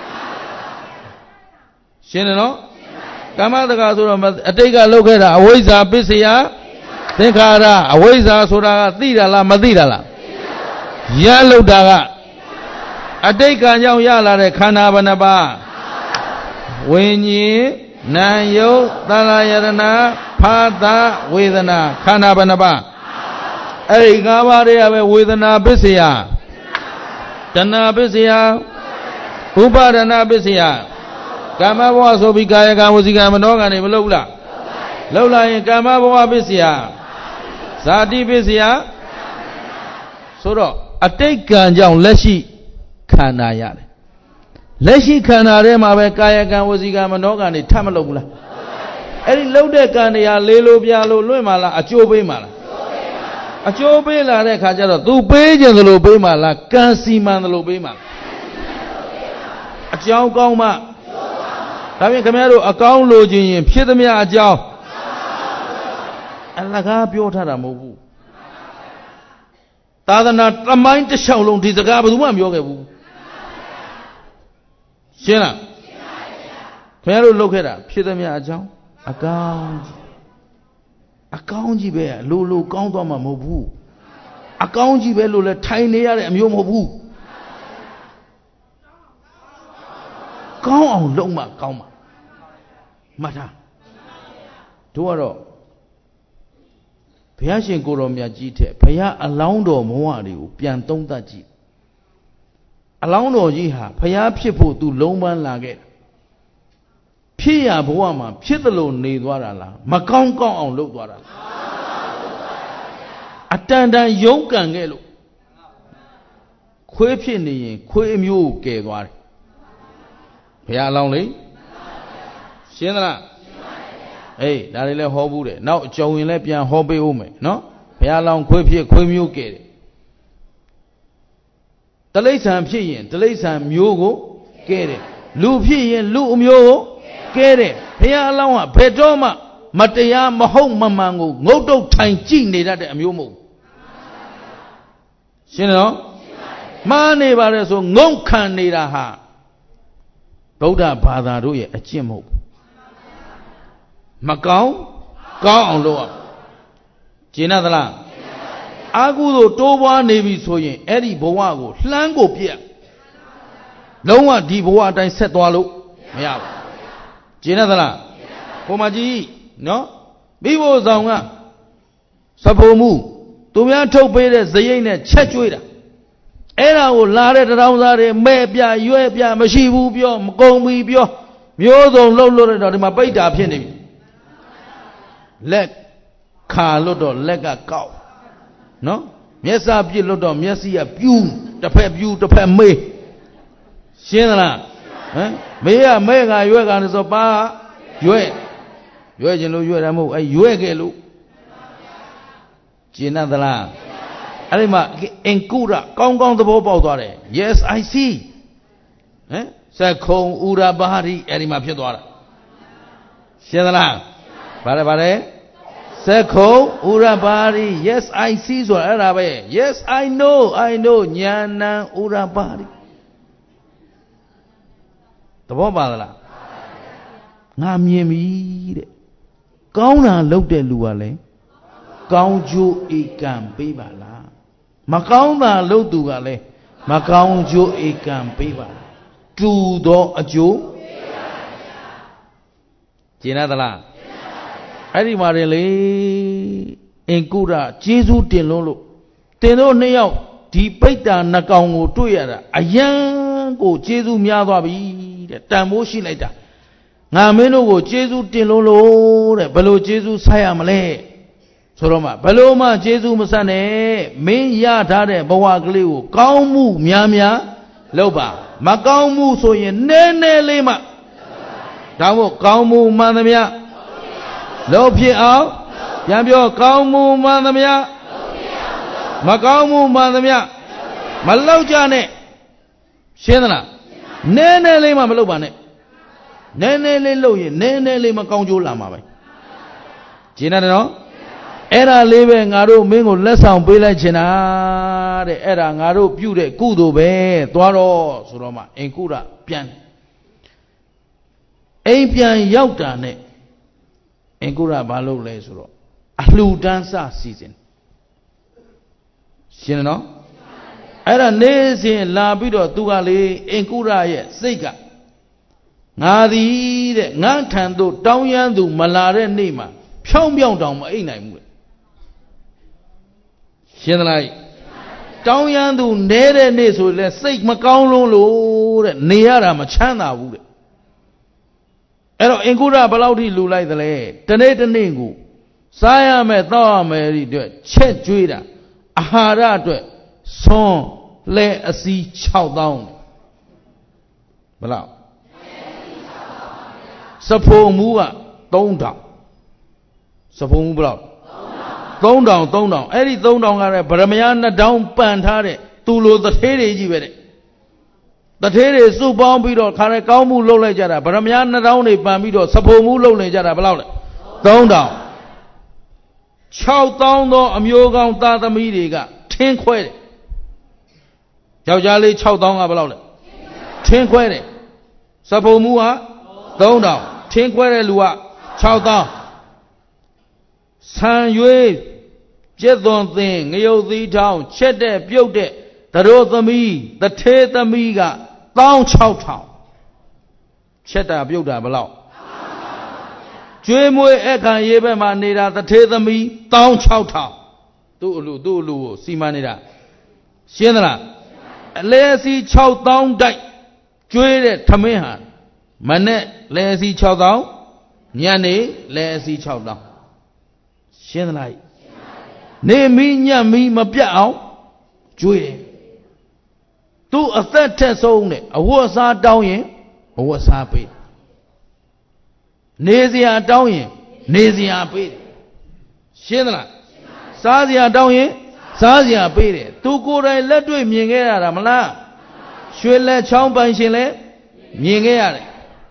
ရှင်းတယ်နော်ကမ္မတက္ကဆိုတော့အတိတ်ကလုပ်ခဲ့တာအဝိဇ္ဇာပစ္စယသင်္ခါရအဝိဇ္ဇာဆိုတာကသိတာလားမသိတာလားရလုပ်တာကအတိတ်ကကြောင့်ရလာတဲ့ခန္ဓာဘယ်နှပါးဝိညာဉ်နာယုတ်သလယရဏဖာသဝေဒနာခန္ဓာဘယ်နှပါးအဲ့ဒီငါးပါးတည်းပဲဝေဒနာပစ္စယတဏှာပစ္စယဥပါဒနာပစ္စယကာမဘဝဆိုပြီးကာယကံဝစီကံမနောကံတွေမလုပ်ဘူးလားလုပ်လာရင်ကာမဘဝပစ္စယဇာတိပစ္စယဆိုတော့အတိတ်ကံကြောင့်လက်ရှိခန္ဓာရတယ်လက်ရှိခန္ဓာထဲမှာပဲကာယကံဝစီကံမနောကံတွေထပ်မလုပ်ဘူးလားအဲ့ဒီလုပ်တဲ့ကံတွေကလေးလိုပြလို့လွင့်မှာလားအကျိုးပေးမှာလားအကျိုးပေးလာတဲ့ခါကျတော့ तू ပေးခြင်းသလိုပေးမှလားကံစီမံသလိုပေးမှလားအကြောင်းကောင်းမှဒါဖြင့်ခင်ဗျားတို့အကောင်းလိုချင်ရင်ဖြစ်သမျှအကြောင်းအလကားပြောထားတာမဟုတ်ဘူးသာသနာတမိုင်းတစ်လျှောက်လုံးဒီစကားဘယ်သူမှမပြောခဲ့ဘူးရှင်းလားခင်ဗျားတို့လုပ်ခဲ့တာဖြစ်သမျှအကြောင်းအကောင်းကြီးအကောင်းကြီးပဲလိုလိုကောင်းသွားမှာမဟုတ်ဘူးအကောင်းကြီးပဲလို့လဲထိုင်နေရတဲ့အမျိုးမဟုတ်ဘူးကောင်းအောင်လုပ်မှကောင်းမှာမှတ်ထားတို့ကတော့ဘုရားရှင်ကိုယ်တော်မြတ်ကြီးတဲ့ဘုရားအလောင်းတော်ဘဝတွေကိုပြန်သုံးသပ်ကြည့်အလောင်းတော်ကြီးဟာဘုရားဖြစ်ဖို့သူလုံးပန်းလာခဲ့တာဖြစ်ရဘဝမှာဖြစ်သလိုနေသွားတာလားမကောင်းကောင်းအောင်လုပ်သွားတာလားအတန်တန်ယုံကံခဲ့လို့ခွေးဖြစ်နေရင်ခွေးအမျိုးကိုကယ်သွားတယ်ဘုရားအလောင်းလေရှင်းသလားအေးဒါတွေလည်းဟောဘူးတယ်နောက်ကြုံရင်လည်းပြန်ဟောပေးဦးမယ်နော်ဘုရားလောင်းခွေးဖြစ်ခွေးမျိုးကဲတယ်တလိษံဖြစ်ရင်တလိษံမျိုးကိုကဲတယ်လူဖြစ်ရင်လူအမျိုးကိုကဲတယ်ဘုရားအလောင်းကဘယ်တော့မှမတရားမဟုတ်မမှန်ကိုငုတ်တုတ်ထိုင်ကြည့်နေတတ်တဲ့အမျိုးမဟုတ်ရှင်းနော်မှားနေပါလေဆိုငုံခံနေတာဟာဗုဒ္ဓဘာသာတို့ရဲ့အကျင့်မဟုတ်မကောင်းကောင်းအောင်လုပ်ရကျင့်ရသလားအာဟုသို့တိုးပွားနေပြီဆိုရင်အဲ့ဒီဘဝကိုလှမ်းကိုပြက်လုံးဝဒီဘဝအတိုင်းဆက်သွားလို့မရဘူးကျင့်ရသလားကိုမကြီးနော်မိဖို့ဆောင်ကစဖို့မှုသူများထုတ်ပေးတဲ့ဇရိတ်နဲ့ချက်ကျွေးတာအဲ့ဒါကိုလာတဲ့တောင်သားတွေမဲ့ပြရွဲ့ပြမရှိဘူးပြောမကုန်ဘူးပြောမျိုးစုံလှုပ်လို့တော့ဒီမှာပိတ်တာဖြစ်နေပြီလက်ခါလို့တော့လက်ကကောက်နော်မျက်စာပြစ်လို့တော့မျက်စိကပြူးတစ်ဖက်ပြူးတစ်ဖက်မေးရှင်းသလားဟမ်မေးကမဲကရွဲ့ကနေဆိုပါရွဲ့ရွဲ့ခြင်းလို့ရွဲ့တာမဟုတ်အဲရွဲ့ခဲ့လို့ကျင်သလားအဲ့ဒီမှာအင်ကုရကောင်းကောင်းသဘောပေါက်သွားတယ် yes I see ဟမ်စက်ခုံဥရပါဟိအဲ့ဒီမှာဖြစ်သွားတာရှင်းသလားဗါတယ်ဗါတယ်စက်ခုံဥရပါဟိ yes I see ဆိုတာအဲ့ဒါပဲ yes I know I know ဉာဏံဥရပါဟိသဘောပါသလားငါမြင်ပြီတဲ့ကောင်းတာလုပ်တဲ့လူကလည်းကောင်းကျိုးဧကံပေးပါလားမကောင်းတာလုပ်သူကလည်းမကောင်းကျိုးဧကံပေးပါလားတူသောအကျိုးကျင်ရသလားအဲ့ဒီမှာတယ်လေအင်ကုရကျေးဇူးတင်လို့လို့တင်တို့နှစ်ယောက်ဒီပိဋ္ဌာနှကောင်ကိုတွေ့ရတာအယံကိုကျေးဇူးများသွားပြီတဲ့တန်ဖိုးရှိလိုက်တာငါမင်းတို့ကိုကျေးဇူးတင်လို့လို့တဲ့ဘယ်လိုကျေးဇူးဆက်ရမလဲဆိုတော့မှဘယ်လိုမှကျေးဇူးမဆက်နဲ့မင်းရထားတဲ့ဘဝကလေးကိုကောင်းမှုများများလုပ်ပါမကောင်းမှုဆိုရင်နည်းနည်းလေးမှဒါမို့ကောင်းမှုမှန်သမျှလုပ်ဖြစ်အောင်ပြန်ပြောကောင်းမှုမှန်သမျှမကောင်းမှုမှန်သမျှမလုပ်ကြနဲ့ရှင်းသလားနည်းနည်းလေးမှမလုပ်ပါနဲ့နည်းနည်းလေးလုပ်ရင်နည်းနည်းလေးမကောင်းကျိုးလာမှာပဲကျင်းတယ်နော်အဲ့ဒါလေးပဲငါတို့မင်းကိုလက်ဆောင်ပေးလိုက်ချင်တာတဲ့အဲ့ဒါငါတို့ပြုတဲ့ကုသိုလ်ပဲသွားတော့ဆိုတော့မှအင်ကုရပြန်အိမ်ပြန်ရောက်တာနဲ့အင်ကုရဘာလုပ်လဲဆိုတော့အလှူဒန်းစစီစဉ်ရှင်းတယ်နော်အဲ့ဒါနေစဉ်လာပြီးတော့သူကလေအင်ကုရရဲ့စိတ်ကငါသည်တဲ့ငါထံသို့တောင်းရမ်းသူမလာတဲ့နေ့မှာဖြောင်းပြောင်းတောင်မအိပ်နိုင်ဘူးလေရှင်းသလားတောင်းရမ်းသူနဲတဲ့နေ့ဆိုလဲစိတ်မကောင်းလုံးလို့တဲ့နေရတာမချမ်းသာဘူးတဲ့အဲ့တော့အင်ကုရဘယ်လောက်ထိလူလိုက်သလဲတနေ့တနေ့ကိုစားရမယ်တောက်ရမယ်ဒီအတွက်ချက်ကျွေးတာအာဟာရအတွက်ဆွန်းလဲအစီး၆သောင်းဘယ်လောက်စဖို့မူးကသုံးထောင်စဖို့မူးဘယ်လောက်သုံးထောင်သုံးထောင်အဲ့ဒီသုံးထောင်ကလည်းဗရမယနှစ်တောင်းပန်ထားတဲ့သူလိုတထေးတွေကြီးပဲတဲ့တထေးတွေစုပေါင်းပြီးတော့ခါရဲကောင်းမှုလုပ်လိုက်ကြတာဗရမယနှစ်တောင်းတွေပန်ပြီးတော့စဖို့မှုလုပ်နေကြတာဘယ်လောက်လဲသုံးထောင်ခြောက်သောင်းသောအမျိုးကောင်းသားသမီးတွေကထင်းခွဲတယ်ယောက်ျားလေးခြောက်သောင်းကဘယ်လောက်လဲထင်းခွဲတယ်စဖို့မှုကသုံးထောင်ထင်းခွဲတဲ့လူကခြောက်သောင်းဆံရွေးကျက်သွန်သင်ငရုတ်သီးထောင်းချက်တဲ့ပြုတ်တဲ့သတို့သမီးတထေးသမီးကတောင်းခြောက်ထောင်ချက်တာပြုတ်တာဘယ်လောက်ကျွေးမွေးအခါရေးဘက်မှာနေတာတထေးသမီးတောင်းခြောက်ထောင်သူ့အလူသူ့အလူကိုစီမံနေတာရှင်းသလားအလဲစီခြောက်သောင်းတိုက်ကျွေးတဲ့ထမင်းဟာမနဲ့လဲစီခြောက်သောင်းညနေလဲစီခြောက်သောင်းရှင်းသလားနေမီညမီမပြတ်အောင်ကျွေးတယ်သူအသက်ထက်ဆုံးနဲ့အဝတ်အစားတောင်းရင်အဝတ်အစားပေးနေစရာတောင်းရင်နေစရာပေးတယ်ရှင်းသလားစားစရာတောင်းရင်စားစရာပေးတယ်သူကိုယ်တိုင်လက်တွေ့မြင်ခဲ့ရတာမလားရွှေလက်ချောင်းပိုင်ရှင်လဲမြင်ခဲ့ရတယ်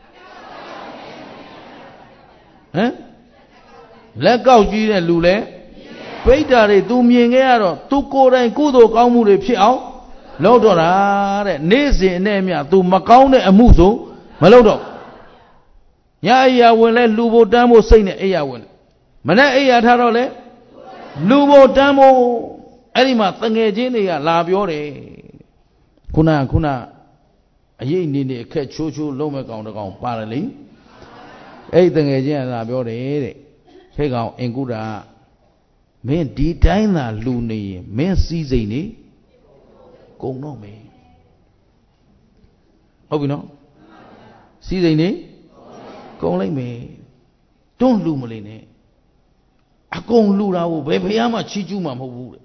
ဟမ်လက်ကောက်ကြီးတဲ့လူလဲပိဋ္ဌာတွေ तू မြင်ခဲ့ရတော့ तू ကိုယ်တိုင်ကုသိုလ်ကောင်းမှုတွေဖြစ်အောင်လုပ်တော့တာတဲ့နေ့စဉ်နဲ့အမျှ तू မကောင်းတဲ့အမှုဆိုမလုပ်တော့ညအိယာဝင်လဲလူဖို့တန်းဖို့စိတ်နဲ့အိယာဝင်မနဲ့အိယာထားတော့လဲလူဖို့တန်းဖို့အဲ့ဒီမှာတငယ်ချင်းတွေကလာပြောတယ်ခုနကခုနအရေးနေနေအခက်ချိုးချိုးလုံးမဲ့ကောင်တကောင်ပါတယ်လေအဲ့ဒီတငယ်ချင်းကလာပြောတယ်တဲ့ခေကောင်အင်ကုတာမင်းဒီတိုင်းသာလူနေရင်မင်းစီးစိမ်နေကုန်တော့မယ်ဟုတ်ပြီနော်စီးစိမ်နေကုန်လိုက်မယ်တွန်းလူမလေးနဲ့အကုန်လူတာကိုဘယ်ဖះမှချီးကျူးမှာမဟုတ်ဘူးတဲ့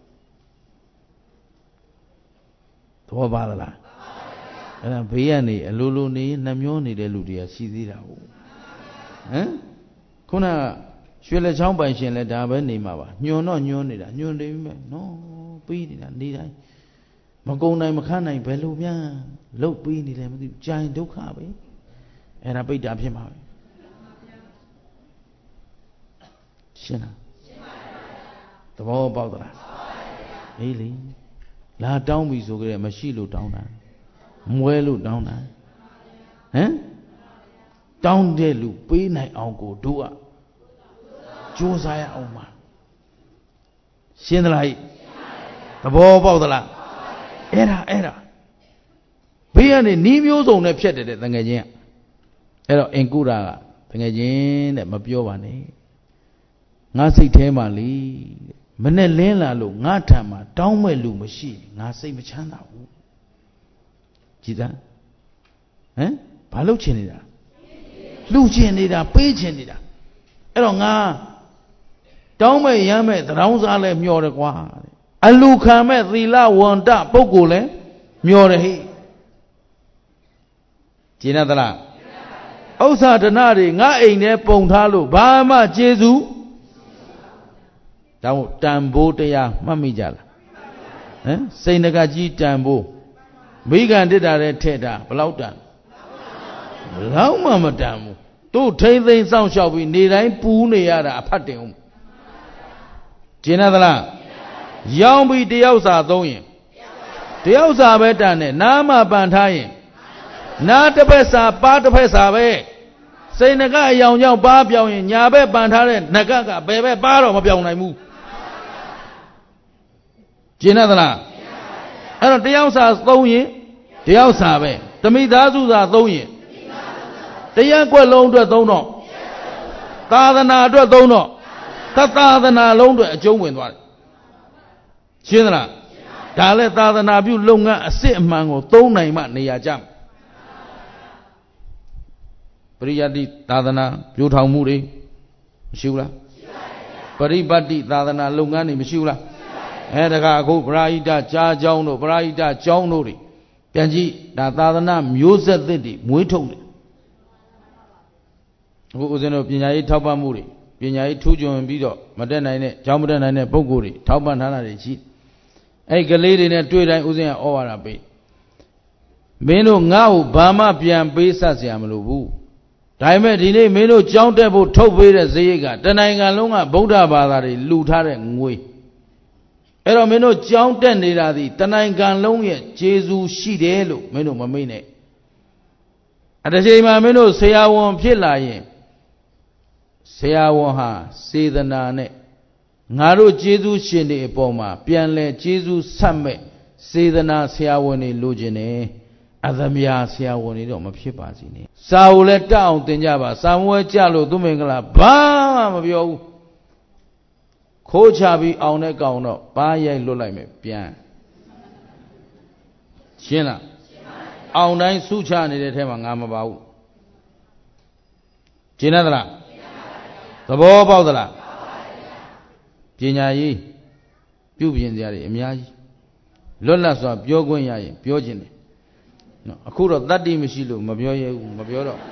သဘောပါလားအဲ့ဒါဘေးကနေအလိုလိုနေနှမျောနေတဲ့လူတွေကရှိသေးတာဟုတ်ဟမ်ခုနကရွှေလက်ချောင်းပိုင်ရှင်လဲဒါပဲနေမှာပါညွန်တော့ညွန်နေတာညွန်နေပြီမဲ့နော်ပြီးနေတာနေတိုင်းမကုံနိုင်မခန့်နိုင်ဘယ်လိုများလုတ်ပြီးနေလဲမသိဘူးကြာရင်ဒုက္ခပဲအဲ့ဒါပိဋ္ဌာဖြစ်မှာပဲရှင်းလားရှင်းပါပါသဘောပေါက်သလားအေးလေလာတောင်းပြီဆိုကြတယ်မရှိလို့တောင်းတာမွဲလို့တောင်းတာဟမ်တောင်းတဲ့လူပေးနိုင်အောင်ကိုတို့ကကြိုးစားရအောင်ပါရှင်းသလားသဘောပေါက်သလားအဲ့ဒါအဲ့ဒါဘေးကနေနီးမျိုးစုံနဲ့ဖြတ်တယ်တဲ့တငယ်ချင်းကအဲ့တော့အင်ကုရာကတငယ်ချင်းတဲ့မပြောပါနဲ့ငါစိတ်ထဲမှာလေမနဲ့လင်းလာလို့ငါထံမှာတောင်းမဲ့လူမရှိငါစိတ်မချမ်းသာဘူးကြည်သားဟမ်ဘာလုပ်ချင်နေတာလှူချင်နေတာပေးချင်နေတာအဲ့တော့ငါတောင်းမဲ့ရမ်းမဲ့သတောင်းစားလဲမျောတယ်ကွာအလူခံမဲ့သီလဝန္တပုဂ္ဂိုလ်လဲမျောတယ်ဟိကျင်းသလားဥစ္စာဒနာတွေငါအိမ်ထဲပုံထားလို့ဘာမှကျေစုဒါမို့တန်ဖိုးတရားမှတ်မိကြလားဟမ်စိန်တကကြီးတန်ဖိုးမိဂန္တိတာတဲ့ထဲ့တာဘလောက်တန်ဘလောက်မှမတန်ဘူးတို့ထိမ့်သိမ့်စောင့်ရှောက်ပြီးနေတိုင်းပူးနေရတာအဖတ်တင်ဦးကျင်းသလားရောင်းပြီးတယောက်စာသုံးရင်တယောက်စာပဲတန်တယ်နားမှပန်ထားရင်နားတစ်ဖက်စာပါးတစ်ဖက်စာပဲစိန်နကအယောင်ကြောင့်ပါးပြောင်းရင်ညာဘက်ပန်ထားတဲ့နဂတ်ကဘယ်ဘက်ပါးတော့မပြောင်းနိုင်ဘူးကျင်းသလားအဲ့တော့တယောက်စာသုံးရင်တယောက်စာပဲတမိသားစုစာသုံးရင်တရားကွက်လုံးအတွက်သုံးတော့သာသနာအတွက်သုံးတော့သသာသနာလုံးအတွက်အကျုံးဝင်သွားတယ်ရှင်းသလားဒါလည်းသာသနာပြုလုပ်ငန်းအစစ်အမှန်ကိုသုံးနိုင်မှနေရာကျပရိယတ္တိသာသနာပြုထောင်မှုတွေမရှိဘူးလားပရိပတ်တိသာသနာလုပ်ငန်းတွေမရှိဘူးလားအဲတကအခုပရိဟိတကြားကျောင်းတို့ပရိဟိတကျောင်းတို့တွေပြန်ကြည့်ဒါသာသနာမျိုးဆက်သစ်တွေမွေးထုတ်တယ်အခုဦးဇင်းတို့ပညာရေးထောက်ပံ့မှုတွေပညာရေးထူးချွန်ပြီးတော့မတက်နိုင်တဲ့ကျောင်းမတက်နိုင်တဲ့ပုဂ္ဂိုလ်တွေထောက်ပံ့ထားတာတွေရှိအဲ့ကလေးတွေနဲ့တွေ့တိုင်းဥစဉ်ကဩဝါဒပေးမင်းတို့ငါ့ကိုဘာမှပြန်ပေးဆက်เสียမလို့ဘူးဒါပေမဲ့ဒီနေ့မင်းတို့ကြောင်းတက်ဖို့ထုတ်ပေးတဲ့ဈေးရိတ်ကတနိုင်ငံလုံးကဗုဒ္ဓဘာသာတွေလှူထားတဲ့ငွေအဲ့တော့မင်းတို့ကြောင်းတက်နေတာဒီတနိုင်ငံလုံးရဲ့ကျေးဇူးရှိတယ်လို့မင်းတို့မမေ့နဲ့အတချိန်မှာမင်းတို့ဆရာဝန်ဖြစ်လာရင်ဆရာဝန်ဟာစေတနာနဲ့ငါတို့ကျေးဇူးရှင်တွေအပေါ်မှာပြန်လဲကျေးဇူးဆက်မဲ့စေတနာဆရာဝန်တွေလိုချင်တယ်အသမယာဆရာဝန်တွေတော့မဖြစ်ပါစေနဲ့စာကိုလည်းတတ်အောင်သင်ကြပါစာမွဲကြလို့သူမင်္ဂလာဘာမှမပြောဘူးခိုးချပြီးအောင်တဲ့ကောင်တော့ဘာရိုက်လွတ်လိုက်မယ်ပြန်ရှင်းလားအောင်တိုင်းစုချနေတဲ့ထဲမှာငါမပါဘူးရှင်းသလားသဘောပေါက်သလားပညာရေးပြုပြင်ကြရတယ်အများကြီးလွတ်လပ်စွာပြောခွင့်ရရင်ပြောခြင်းတယ်နော်အခုတော့တတ္တိမရှိလို့မပြောရဘူးမပြောတော့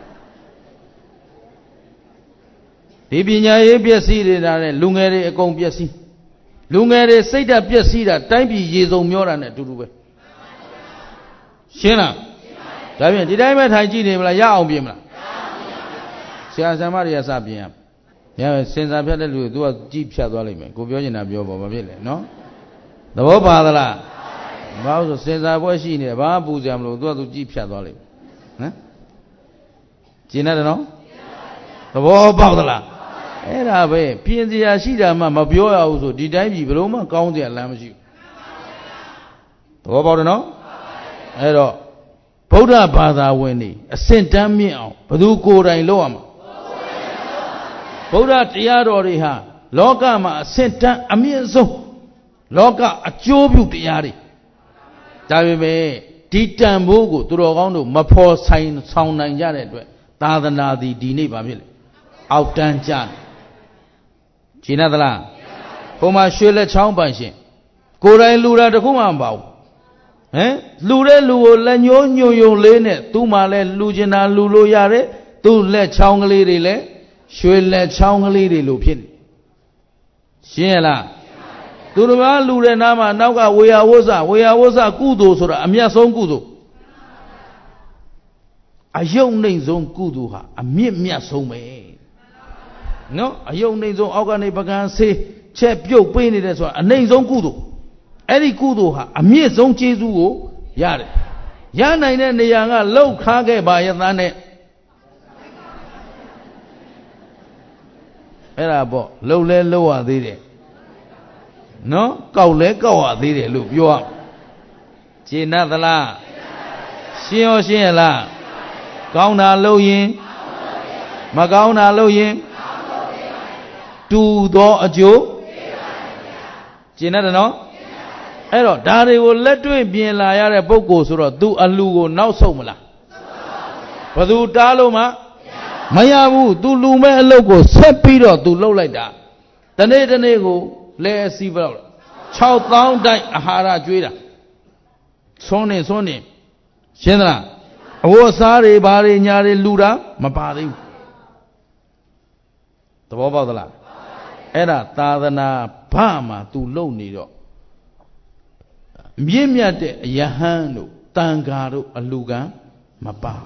ဒီပညာရေးပျက်စီးနေတာနဲ့လူငယ်တွေအကုန်ပျက်စီးလူငယ်တွေစိတ်ဓာတ်ပျက်စီးတာတိုင်းပြည်ရေစုံမျောတာနဲ့အတူတူပဲရှင်းလားဒါဖြင့်ဒီတိုင်းပဲထိုင်ကြည့်နေမလားရအောင်ပြင်မလားဆရာဆရာမတွေကစပြင်ရရစင်စာဖြတ်တဲ့လူတွေ तू ကကြည့်ဖြတ်သွားလိမ့်မယ်ကိုပြောချင်တာပြောပေါ့မဖြစ်လေနော်သဘောပါသလားဘာလို့ဆိုစင်စာပွဲရှိနေတယ်ဘာပူစရာမလို तू က तू ကြည့်ဖြတ်သွားလိမ့်မယ်ဟမ်ကျင်တယ်နော်သဘောပေါက်သလားအဲ့ဒါပဲပြင်စရာရှိတာမှမပြောရဘူးဆိုဒီတိုင်းပြည်ဘယ်လို့မှကောင်းစရာလမ်းမရှိဘူးသဘောပေါက်တယ်နော်အဲ့တော့ဗုဒ္ဓဘာသာဝင်တွေအစင်တန်းမြင့်အောင်ဘယ်သူကိုယ်တိုင်လုပ်ရမှာဗုဒ္ဓတရားတော်တွေဟာလောကမှာအစင်တန်းအမြင့်ဆုံးလောကအကျိုးပြုတရားတွေဒါပေမဲ့ဒီတန်ဖိုးကိုသူတော်ကောင်းတို့မဖော်ဆိုင်ဆောင်နိုင်ကြတဲ့အတွက်သာသနာသည်ဒီနေ့ဘာဖြစ်လဲအောက်တန်းကြတယ်ရှင်းသလားဟိုမှာရွှေလက်ချောင်းပန်ရှင်ကိုယ်တိုင်လူတာတခုမှမပါဘူးဟမ်လူတဲ့လူကိုလက်ညှိုးညွှန်ယုံလေးနဲ့သူ့မှာလဲလူကျင်တာလူလို့ရတယ်သူ့လက်ချောင်းကလေးတွေလဲရွှေလက်ချောင်းကလေးတွေလို့ဖြစ်နေရှင်းရလားသူတို့ကလူတဲ့နားမှာနောက်ကဝေယဝဇ္ဇဝေယဝဇ္ဇကုသိုလ်ဆိုတာအမြတ်ဆုံးကုသိုလ်အယုံနှိမ့်ဆုံးကုသိုလ်ဟာအမြင့်မြတ်ဆုံးပဲနော်အယုံနှိမ့်ဆုံးအောက်ကနေပကံဆေးချက်ပြုတ်ပေးနေတယ်ဆိုတာအနှိမ့်ဆုံးကုသိုလ်အဲ့ဒီကုသိုလ်ဟာအမြင့်ဆုံးကျေးဇူးကိုရတယ်ရနိုင်တဲ့နေရာကလောက်ခါခဲ့ပါရဲ့သားနဲ့အဲ့ဒါပေါ့လှုပ်လဲလှုပ်ရသေးတယ်နော်ကောက်လဲကောက်ရသေးတယ်လို့ပြောရကျေနပ်သလားရှင်းရောရှင်းရလားကောင်းတာလုပ်ရင်မကောင်းတာလုပ်ရင်တူသောအကျိုးကျေနပ်တယ်နော်အဲ့တော့ဒါတွေကိုလက်တွေ့ပြင်လာရတဲ့ပုဂ္ဂိုလ်ဆိုတော့ तू အလူကိုနောက်ဆုံးမလားဘယ်သူတားလို့မှမရဘူး तू လူမဲ့အလုပ်ကိုဆက်ပြီးတော့ तू လှုပ်လိုက်တာတနေ့တနေ့ကိုလဲအစီဘယ်လောက်ခြောက်သောင်းတိုက်အာဟာရကျွေးတာသွန်းနေသွန်းနေရှင်းသလားအဝတ်အစားတွေဘာတွေညာတွေလူတာမပါသေးဘူးသဘောပေါက်သလားအဲ့ဒါသာသနာဘမှာ तू လုံနေတော့မြင့်မြတ်တဲ့အယဟန်တို့တန်ဃာတို့အလူကံမပါ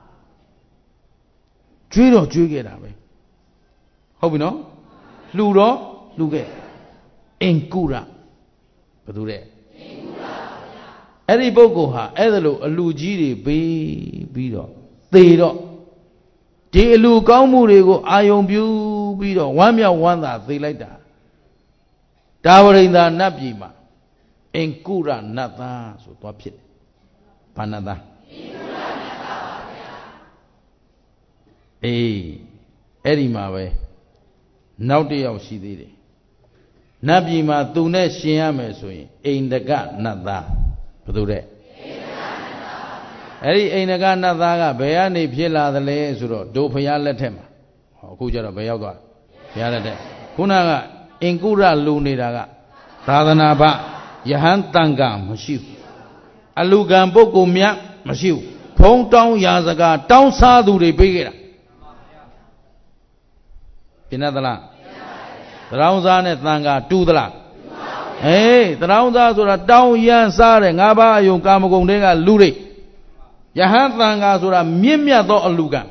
ကျွေးတော့ကျွေးခဲ့တာပဲဟုတ်ပြီနော်လှူတော့လှူခဲ့အင်ကုရဘယ်သူလဲအင်ကုရပါဗျာအဲ့ဒီပုဂ္ဂိုလ်ဟာအဲ့ဒါလို့အလူကြီးတွေပေးပြီးတော့သေတော့ဒီအလူကောင်းမှုတွေကိုအာယုံပြုပြီးတော့ဝမ်းမြောက်ဝမ်းသာသေလိုက်တာဒါဝရိန္ဒာနတ်ပြည်မှာအင်ကုရနတ်သားဆိုသွားဖြစ်တယ်။ဘာနတ်သားအင်ကုရနတ်သားပါဗျာ။အေးအဲ့ဒီမှာပဲနောက်တစ်ယောက်ရှိသေးတယ်။နတ်ပြည်မှာသူနဲ့ရှင်ရမယ်ဆိုရင်အိန္ဒကနတ်သားဘယ်သူတဲ့အိန္ဒကနတ်သားပါဗျာ။အဲ့ဒီအိန္ဒကနတ်သားကဘယ်ကနေဖြစ်လာသလဲဆိုတော့ဒိုဖရားလက်ထက်မှာဟောအခုကျတော့ဘယ်ရောက်သွားဘုရားလက်ထက်ခုနကအင်ကုရလူနေတာကသာသနာ့ဘယဟန်တန်ကမရှိဘူးအလူကံပုဂ္ဂိုလ်မြတ်မရှိဘူးဖုံးတောင်းရာစကားတောင်းစားသူတွေပေးခဲ့တာ Pinatala Rounza and Tanga, Tudala. Hey, the Rounza or a down yan sare, Naba, you come Gondega, Luri. Yahan Tanga or a Mimia do Luga.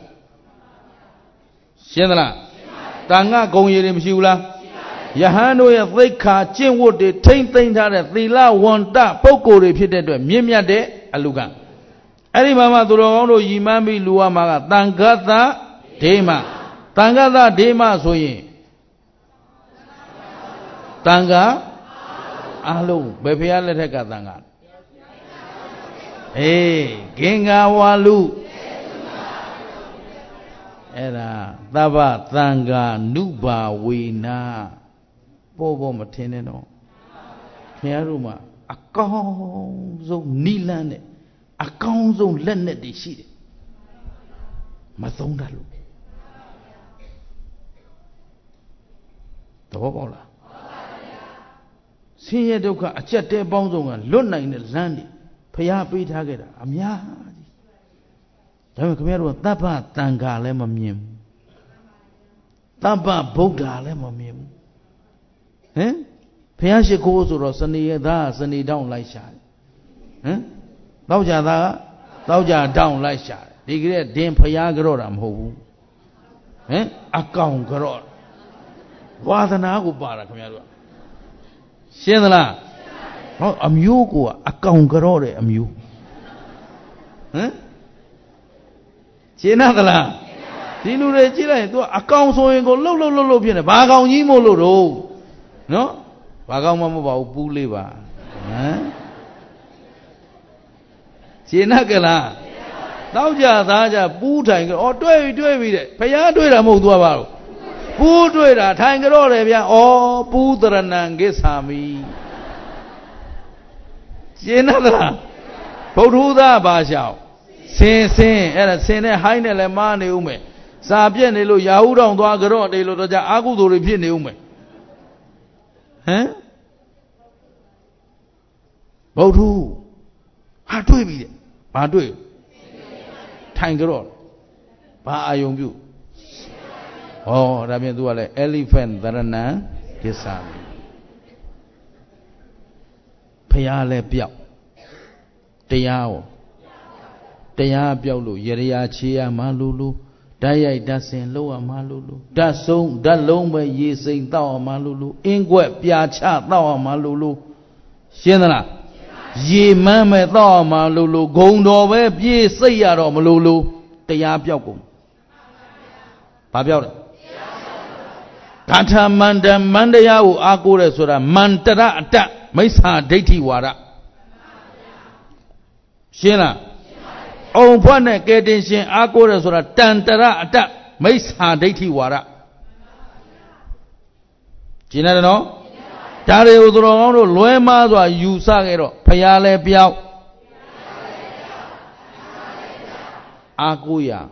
Shendala Tanga Goyirim Shula. Yahano ya Vika, Chinwood, the Taint Tainta, Thila, one da, Poco repeated to Mimia de Aluga. Any Mama Durono, Yimami, Luamaga, Tangata, Dema, Tangata, Dema, Soye Tanga, Alu, Bepia Leteka Tanga. Eh, Ginga Walu. Era, Taba, Tanga, Nuba, Wina. Bobo Mateneno Meruma, a council Nilane, a council Leonard de Shide Mazondalu Tobola See a doka, a chate bonzonga, Luna in the Zandi, Paya Pitageta, Amia Tamacamero, Tapa Tanga Lemamim Tapa Boga Lemamim. Eh? Payashe goes or Sunday da, Sunday down like shot. Eh? Dauja da, Dauja down like shot. They get damn Payagoram ho. Eh? Account Garor. What an agubara, Camero. Shendala. Oh, a mugo, account Garore, a mu. Eh? Chenadala. Tinu Regina, account so and go low, low, low, low, piano, Baga Yimolo. No? Bagama about Puliva. Chinakala. Dauja, Daja, Buta, or do it, do it. Paya do it a moduava. Put it a tangle or area, or Pudran Gesami. Chinakala. Poduda Bajao. Say, say, and a sene Haine Lemane Ume. Sabian Elo Yahuda on Dwagaro, de Loja Agudo repeat Ume. Eh? Bodu. How do we? How do we? Tangerol. Ba Ayongu. Oh, Rabian Duale, elephant, Darana, Kisami. Payale Piao. Tayao. Taya Piaulu, Yeria Chia Malulu. Daya dasin loa malulu. Da song, da lomba ye sing tao malulu. Ingwe piacha tao malulu. Shendana. Ye mame tao malulu. Gondo we ye sayaro malulu. Taya piakum. Papiao. Kata manda mandaya u akure sura. Mantara ata. Maisa deiti wara. Shendana. On point getting shin akora sort of tantara attack, Mace Hadati Wara. General Tare Udrono, Luema, or Yusagero, Payale Piao Akuya.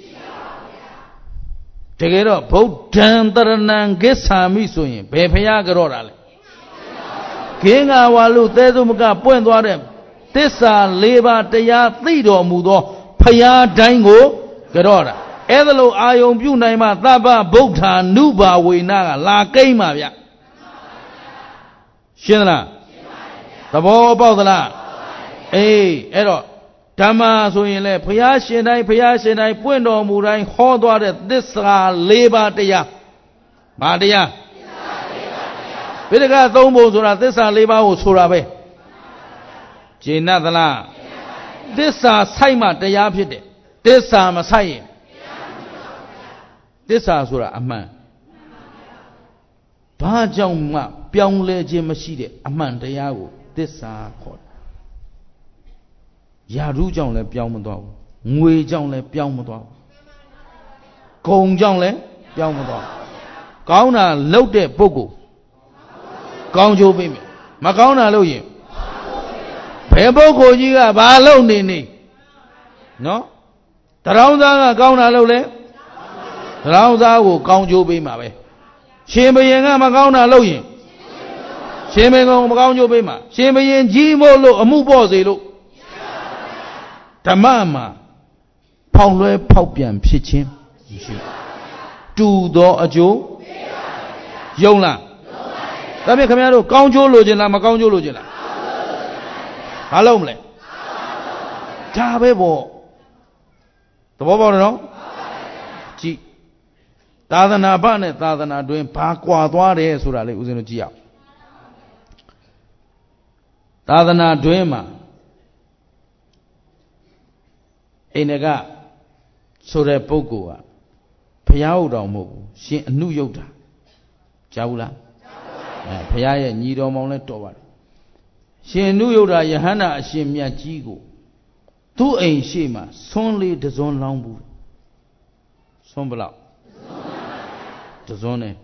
Take it up, both Tantaran Gesami swing, Pepaya Garorale. King Awalu, Tedumuka, Point Water. Tessa leba teya thido mudo Paya dango Garora. Edelo ayon bu naima Taba Bogta Nuba Winaga La Gaima Via Shinla The ball about the la Eh, Edo Tama so in le Paya Shinai Paya Shinai Puendo Murai Hodwa this leba teya Madia Vidaga Dombo Zura this leba Surabe Jinadala. This are Saima de Yapide. This are Masai. This are Sura Aman. Bajama, Pyongle Jimashide, Aman de Yago. This are called Yaru Jongle Pyamado, Mui Jongle Pyamado, Kong Jongle Pyamado. Kauna loaded Bogo. Gongjo Bimi. Macauna Loye. Peboko Yiga Balo Nini. No? Tarouza Gauna Lole. Tarouza will count you be my way. Shimbayanga Macauna Loye. Shimago Macaunjo Bima. Shimayan Jimolo, a Mubozilo. Tamama. Paule Paupian Pitchim. Do do a Joe. ယုံလားဒါဖြင့်ခင်ဗျားတို့ကောင်းကျိုးလိုချင်လားမကောင်းကျိုးလိုချင်လားဘာလုပ်မလဲဒါပဲပေါ့သဘောပေါက်တယ်နော်ကြည့်သာသနာ့ဘနဲ့သာသနာတွင်ဘာကွာသွားတယ်ဆိုတာလေးဦးဇင်းတို့ကြည့်အောင်သာသနာတွင်မှာအိန္ဒကဆိုတဲ့ပုဂ္ဂိုလ်ကဘုရားဟုတ်တော်မဟုတ်ဘူးရှင်အနုယုတ်တာကြားဘူးလားအဲဘုရားရဲ့ညီတော်မောင်လဲတော်ပါတယ်ရှင်အနုယုတ်တာယဟန္တာအရှင်မြတ်ကြီးကိုသူ့အိမ်ရှိမှဆွန်းလေးတစွန်းလောင်းဘူးဆွန်းဘလောက်တစွန်းနဲ့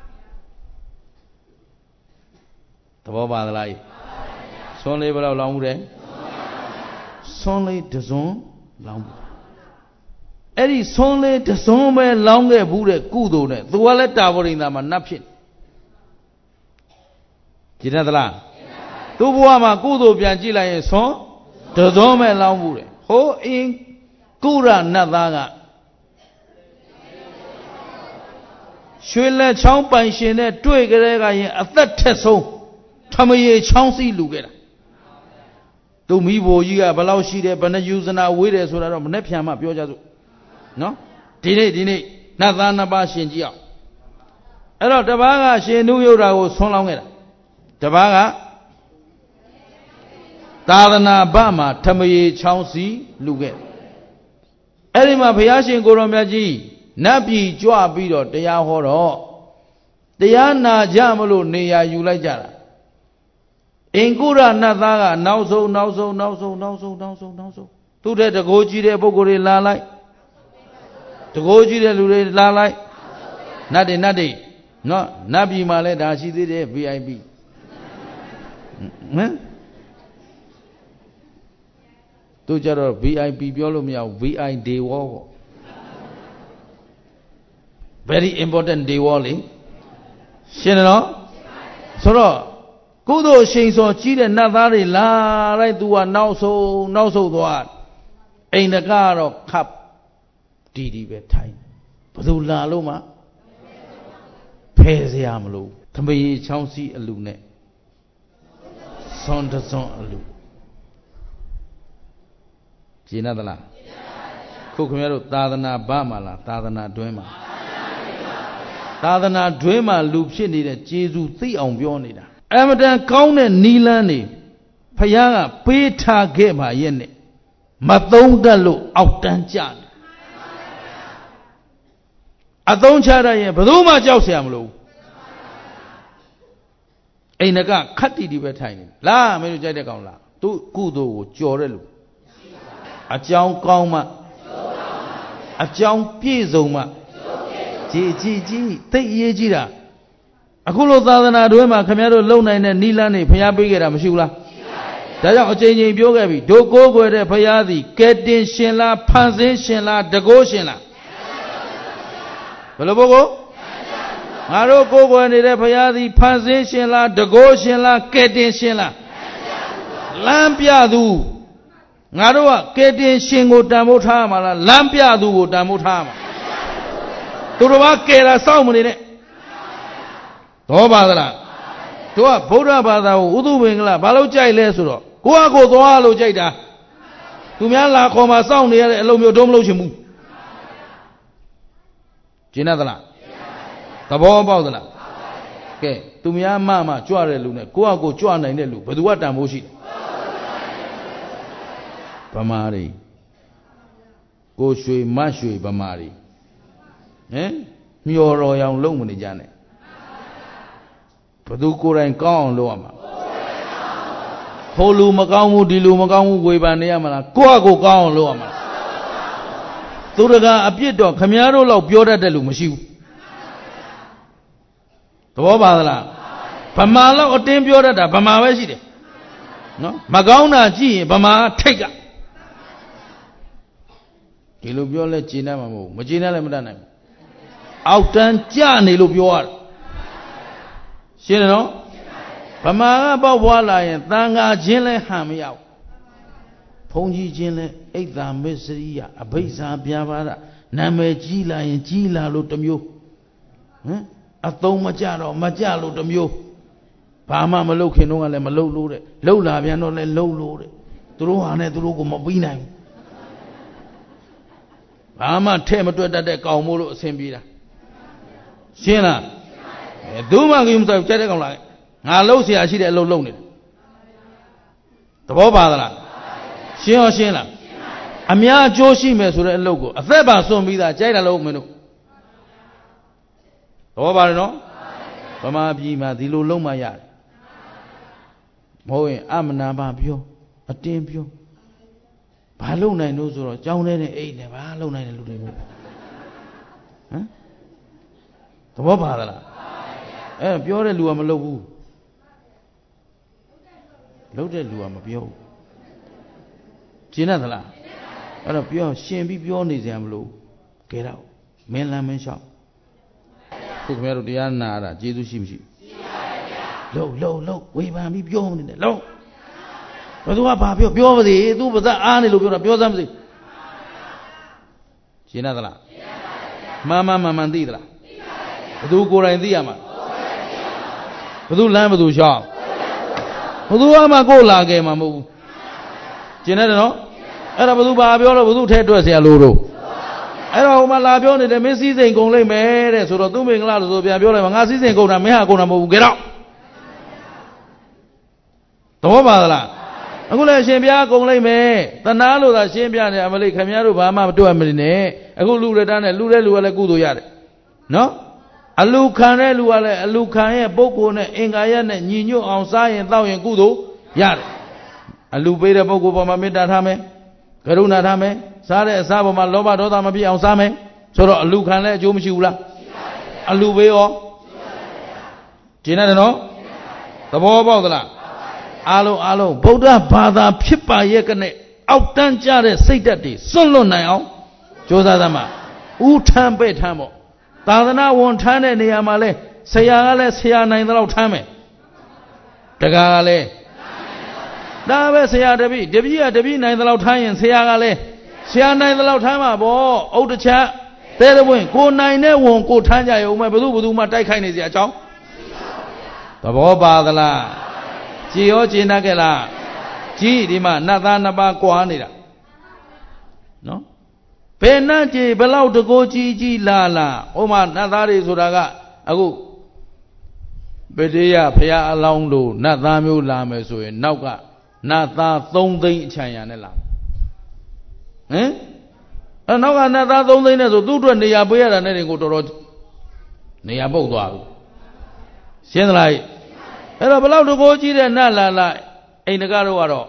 သဘောပါသလားဆွန်းလေးဘလောက်လောင်းဘူးတယ်ဆွန်းလေးတစွန်းလောင်းဘူးအဲ့ဒီဆွန်းလေးတစွန်းပဲလောင်းခဲ့ဘူးတဲ့ကုသိုလ်နဲ့သူကလည်းတာဝရိန္ဒာမှာနတ်ဖြစ်ကြည်တတ်သလားသူ့ဘဝမှာကုသိုလ်ပြန်ကြည့်လိုက်ရင်ဆွန်းတစွန်းပဲလောင်းဘူးတဲ့ဟိုအင်းကုရနတ်သားကရွှေလက်ချောင်းပိုင်ရှင်နဲ့တွေ့ကြတဲ့ကရင်အသက်ထက်ဆုံးထမရေချောင်းစီးလူခဲ့တာသူမိဘကြီးကဘယ်လောက်ရှိတယ်ဘယ်နှယူဇနာဝေးတယ်ဆိုတာတော့မနဲ့ဖြံမှပြောကြစို့နော်ဒီနေ့ဒီနေ့နတ်သားနှစ်ပါးရှင်ကြည့်အောင်အဲ့တော့တပားကရှင်နုယုတ်တာကိုဆွန်းလောင်းခဲ့တာတပားကသာသနာ့ဘမှာထမရေချောင်းစီးလူခဲ့အဲ့ဒီမှာဘုရားရှင်ကိုရောမြတ်ကြီးနတ်ပြည်ကြွပြီးတော့တရားဟောတော့တရားနာကြမလို့နေရာယူလိုက်ကြတာအင်ကုရနတ်သားကနောက်ဆုံးနောက်ဆုံးနောက်ဆုံးနောက်ဆုံးနောက်ဆုံးနောက်ဆုံးသူတဲ့တကိုးကြီးတဲ့ပုဂ္ဂိုလ်တွေလာလိုက်တကိုးကြီးတဲ့လူတွေလာလိုက်နတ်တွေနတ်တွေနော်နတ်ပြည်မှာလည်းဒါရှိသေးတယ် ဗီ အိုင် ပီ ဟမ်သူကြတော့ ဗီ အိုင် ပီ ပြောလို့မရဘူး ဗီ အိုင် ဒေဝပေါ့ very important ဒေဝလေရှင်းတယ်နော်ဆိုတော့ကုသိုလ်ရှိန်စောကြီးတဲ့နတ်သားတွေလာလိုက်သူကနောက်ဆုံးနောက်ဆုံးသွားအိန္ဒကကတော့ခပ်တီးတီးပဲထိုင်ဘယ်သူလာလို့မှဖယ်စရာမလိုသမီးချောင်းစီအလူနဲ့ဆွန်တဆွန်အလူကျင်းသလားခုခင်ဗျားတို့သာသနာ့ဘမှာလားသာသနာတွင်းမှာသာသနာတွင်းမှာလူဖြစ်နေတဲ့ကျေးဇူးသိအောင်ပြောနေတာအမတန်ကောင်းတဲ့နီလန်းနေဖယားကပေးထားခဲ့ပါရဲ့နဲ့မသုံးတတ်လို့အောက်တန်းကြတယ်အသုံးချရရင်ဘယ်သူမှကြောက်เสียမလို့အိန္ဒကခတ်တီတီပဲထိုင်နေလားမင်းတို့ကြိုက်တဲ့ကောင်လားသူကုသိုလ်ကိုကြော်တဲ့လူအကြောင်းကောင်းမှအကြောင်းပြည့်စုံမှကြည်ကြည်ကြီးသိအရေးကြီးတာအခုလိုသာသနာတွင်မှာခင်ဗျားတို့လုံနိုင်တဲ့နီလန်းနေဖျားပေးခဲ့တာမရှိဘူးလားဒါကြောင့်အချိန်ချင်းပြောခဲ့ပြီဒုကိုးကွယ်တဲ့ဖျားသည်ကဲတင်ရှင်လားဖန်ဆင်းရှင်လားတကိုးရှင်လားဘယ်လိုပုဂ္ဂိုလ်ငါတို့ကိုးကွယ်နေတဲ့ဖျားသည်ဖန်ဆင်းရှင်လားတကိုးရှင်လားကဲတင်ရှင်လားလမ်းပြသူငါတို့ကကဲတင်ရှင်ကိုတန်ဖိုးထားမှာလားလမ်းပြသူကိုတန်ဖိုးထားမှာသူတော်ဘာကဲတာစောင့်မနေနဲ့သောပါသလားသူကဗုဒ္ဓဘာသာကိုဥဒုဘင်္ဂလဘာလို့ကြိုက်လဲဆိုတော့ကိုကကိုသွားလို့ကြိုက်တာသူများလာခေါ်မှာစောင့်နေရတဲ့အလုံးမျိုးတော့မလုပ်ချင်ဘူးကျင်းသလားသဘောပေါက်သလားကဲသူများမမကြွတဲ့လူနဲ့ကိုကကိုကြွနိုင်တဲ့လူဘယ်သူကတန်ဖိုးရှိလဲဗမာတွေကိုရွှေမရွှေဗမာတွေဟမ်မျော်တော်ရောင်လုံမနေကြနဲ့ဘသူကိုယ်တိုင်ကောင်းအောင်လုပ်ရမှာဟိုလူမကောင်းဘူးဒီလူမကောင်းဘူးဝေဖန်နေရမလားကိုယ့်အကိုကောင်းအောင်လုပ်ရမှာသူတကအပြစ်တော့ခမည်းတော်လောက်ပြောတတ်တဲ့လူမရှိဘူးသဘောပါသလားဗမာလောက်အတင်းပြောတတ်တာဗမာပဲရှိတယ်နော်မကောင်းတာကြည့်ရင်ဗမာထိတ်ကဒီလိုပြောလဲကျင်တတ်မှာမဟုတ်ဘူးမကျင်တတ်လည်းမတတ်နိုင်ဘူးအောက်တန်းကြနေလို့ပြောရတယ်ရှင်းတယ်နော်ဗမာကပေါက်ဖွာလာရင်တန်ဃာချင်းလဲဟန်မရဘူးဘုန်းကြီးချင်းလဲအိတ်သာမစ္စရိယအဘိဇာပြာပါဒနာမည်ကြီးလာရင်ကြီးလာလို့တမျိုးဟမ်အသုံးမကြတော့မကြလို့တမျိုးဘာမှမလုပ်ခင်တော့ကလည်းမလုပ်လို့တဲ့လှုပ်လာပြန်တော့လည်းလှုပ်လို့တဲ့သူတို့ဟာနဲ့သူတို့ကိုမပြီးနိုင်ဘူးဘာမှထဲ့မတွက်တတ်တဲ့ကောင်မို့လို့အဆင်ပြေတာရှင်းလားအဲသူမှကိမစိုက်ကြက်တဲ့ကောင်လာငါလှုပ်เสียရှိတဲ့အလုပ်လုပ်နေတယ်သဘောပါသလားရှင်းရောရှင်းလားအများအကျိုးရှိမယ်ဆိုတဲ့အလုပ်ကိုအသက်ပါစွန့်ပြီးသားကြိုက်တယ်လို့မင်းတို့သဘောပါတယ်နော်ဗမာပြည်မှာဒီလိုလုံးမရတယ်မဟုတ်ရင်အမနာပါပြောအတင်းပြောဘာလုံနိုင်လို့ဆိုတော့ကြောင်းနေတဲ့အိတ်နဲ့ဘာလုံနိုင်တဲ့လူတွေမျိုးဟမ်သဘောပါသလားအဲပြောတဲ့လူကမလုပ်ဘူးလုပ်တဲ့လူကမပြောဘူးရှင်းသလားအဲ့တော့ပြောရှင်ပြီးပြောနေစရာမလိုကဲတော့မင်းလမ်းမင်းလျှောက်ခုခင်ဗျားတို့တရားနာတာကျေးဇူးရှိမရှိလှုပ်လှုပ်လှုပ်ဝေဖန်ပြီးပြောနေတယ်လှုပ်ဘယ်သူကဘာပြောပြောပါစေသူပါဇက်အားနေလို့ပြောတာပြောစမ်းပါစေရှင်းသလားမှန်မှန်မှန်မှန်သိသလားဘယ်သူကိုယ်တိုင်သိရမှာဘယ်သူလမ်းဘယ်သူလျှောက်ဘယ်သူမှကိုယ်လာခဲ့မှာမဟုတ်ဘူးရှင်းတယ်နော်အဲ့ဒါဘယ်သူဘာပြောလို့ဘယ်သူထဲတွက်เสียလို့တော့အဲ့တော့ဟိုမှာလာပြောနေတယ်မင်းစည်းစိမ်ကုန်လိမ့်မယ်တဲ့ဆိုတော့သူမင်္ဂလာလို့ဆိုပြန်ပြောလိုက်မှာငါစည်းစိမ်ကုန်တာမင်းဟာကုန်တာမဟုတ်ဘူးကြတော့သဘောပါသလားအခုလည်းရှင်ဘုရားကုန်လိမ့်မယ်တဏှာလို့သာရှင်းပြနေအမလေးခင်ဗျားတို့ဘာမှမတွေ့မနေနဲ့အခုလူရတန်းနဲ့လူတဲ့လူကလည်းကုသိုလ်ရတယ်နော်အလူခံတဲ့လူကလည်းအလူခံရဲ့ပုဂ္ဂိုလ်နဲ့အင်္ဂါရက်နဲ့ညီညွတ်အောင်စားရင်တောက်ရင်ကုသိုလ်ရတယ်အလူပေးတဲ့ပုဂ္ဂိုလ်ပေါ်မှာမေတ္တာထားမယ်ကရုဏာထားမယ်စားတဲ့အစားပေါ်မှာလောဘဒေါသမဖြစ်အောင်စားမယ်ဆိုတော့အလူခံလည်းအကျိုးမရှိဘူးလားအလူပေးရောကျင်းတယ်နော်သဘောပေါက်သလားအားလုံးအားလုံးဗုဒ္ဓဘာသာဖြစ်ပါရဲ့ကနဲ့အောက်တန်းကြတဲ့စိတ်ဓာတ်တွေစွန့်လွတ်နိုင်အောင်ကြိုးစားသမှာဥထမ်းပဲ့ထမ်းပေါ့သာသနာဝန်ထမ်းတဲ့နေရာမှာလဲဆရာကလည်းဆရာနိုင်တဲ့လောက်ထမ်းမယ်တက္ကကလည်းဒါပဲဆရာတပည့်တပည့်ကတပည့်နိုင်တဲ့လောက်ထမ်းရင်ဆရာကလည်းဆရာနိုင်တဲ့လောက်ထမ်းမှာပေါ့ဥဒ္ဒချသဲတပွင့်ကိုနိုင်တဲ့ဝန်ကိုထမ်းကြရုံပဲဘယ်သူဘယ်သူမှတိုက်ခိုက်နေစရာအကြောင်းသဘောပါသလားကြည်ရောကျင်တတ်ကြလားကြည်ဒီမှာနတ်သားနှစ်ပါးကွာနေတာနော်ဘယ်နှကြည်ဘယ်လောက်တကိုးကြီးကြီးလာလာဟိုမှာနတ်သားတွေဆိုတာကအခုဗဒေယဖရာအလောင်းတို့နတ်သားမျိုးလာမယ်ဆိုရင်နောက်ကနတ်သားသုံးသိန်းအချမ်းရံနဲ့လာဟမ်အဲနောက်ကနတ်သားသုံးသိန်းနဲ့ဆိုသူ့အတွက်နေရာပေးရတာနဲ့ကိုတော်တော်နေရာပုတ်သွားပြီရှင်းသလားအဲ့တော့ဘယ်လောက်တကိုးကြီးတဲ့နတ်လာလာအိမ်တကားတော့ကတော့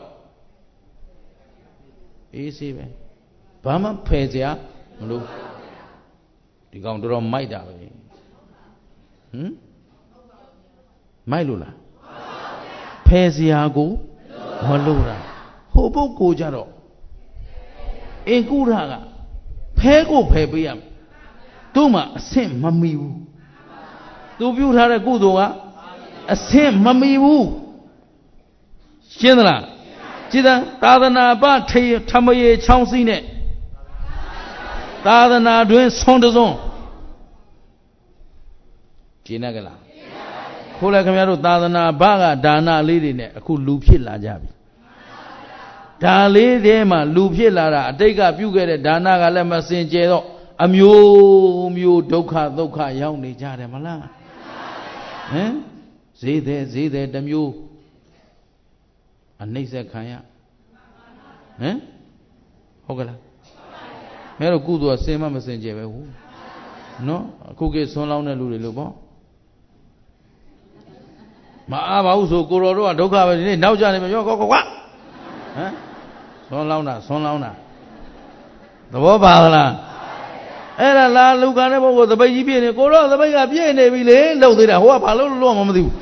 အေးစေးပဲဘာမှဖယ်စရာမလိုဒီကောင်တော်တော်မိုက်တာပဲဟမ်မိုက်လို့လားဖယ်စရာကိုမလိုတာဟိုပုဂ္ဂိုလ်ကြတော့အင်ကုရကဖဲကိုဖယ်ပေးရမယ်သူ့မှာအဆင့်မမီဘူးသူပြုထားတဲ့ကုသိုလ်ကအဆင့်မမီဘူးရှင်းသလားကြည်သာသာသနာပထေထမရေချောင်းစည်းနဲ့သာသနာတွင်ဆွန်တစွန်းကျင်းရကြလားခိုးလိုက်ခင်ဗျားတို့သာသနာဘကဒါနလေးတွေနဲ့အခုလူဖြစ်လာကြပြီဒါလေးတည်းမှာလူဖြစ်လာတာအတိတ်ကပြုခဲ့တဲ့ဒါနကလည်းမစင်ကြဲတော့အမျိုးမျိုးဒုက္ခဒုက္ခရောက်နေကြတယ်မလားဟမ်ဈေးတဲ့ဈေးတဲ့တစ်မျိုးအနှိမ့်ဆက်ခံရဟမ်ဟုတ်ကလားမဲတော့ကုသိုလ်ကစင်မမစင်ကြဲပဲဟုတ်နော်အခုကိဆွန်းလောင်းတဲ့လူတွေလို့ပေါ့မအားပါဘူးဆိုကိုတော်တို့ကဒုက္ခပဲဒီနေ့နောက်ကျနေပြီရောကောကောကွာဟမ်ဆွန်းလောင်းတာဆွန်းလောင်းတာသဘောပါလားအဲ့ဒါလာလူကတဲ့ဘုကိုသပိတ်ကြီးပြည့်နေကိုတော့သပိတ်ကပြည့်နေပြီလေလှုပ်သေးတာဟိုကဘာလို့လို့မှမသိဘူး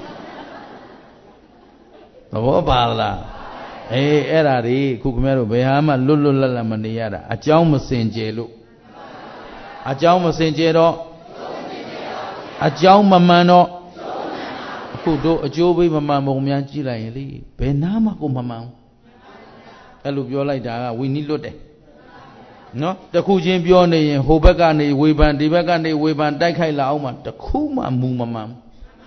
သဘောပါလားအေးအဲ့ဒါတွေခုခင်ဗျားတို့ဘယ်ဟာမှလွတ်လွတ်လပ်လပ်မနေရတာအကြောင်းမစင်ကြယ်လို့အကြောင်းမစင်ကြယ်တော့အကြောင်းမမှန်တော့အခုတို့အကျိုးပေးမမှန်ပုံများကြည့်လိုက်ရင်လေဘယ်နာမှကိုမမှန်ဘူးအဲ့လိုပြောလိုက်တာကဝိနည်းလွတ်တယ်နော်တခုချင်းပြောနေရင်ဟိုဘက်ကနေဝေဖန်ဒီဘက်ကနေဝေဖန်တိုက်ခိုက်လာအောင်မှတခုမှမူမမှန်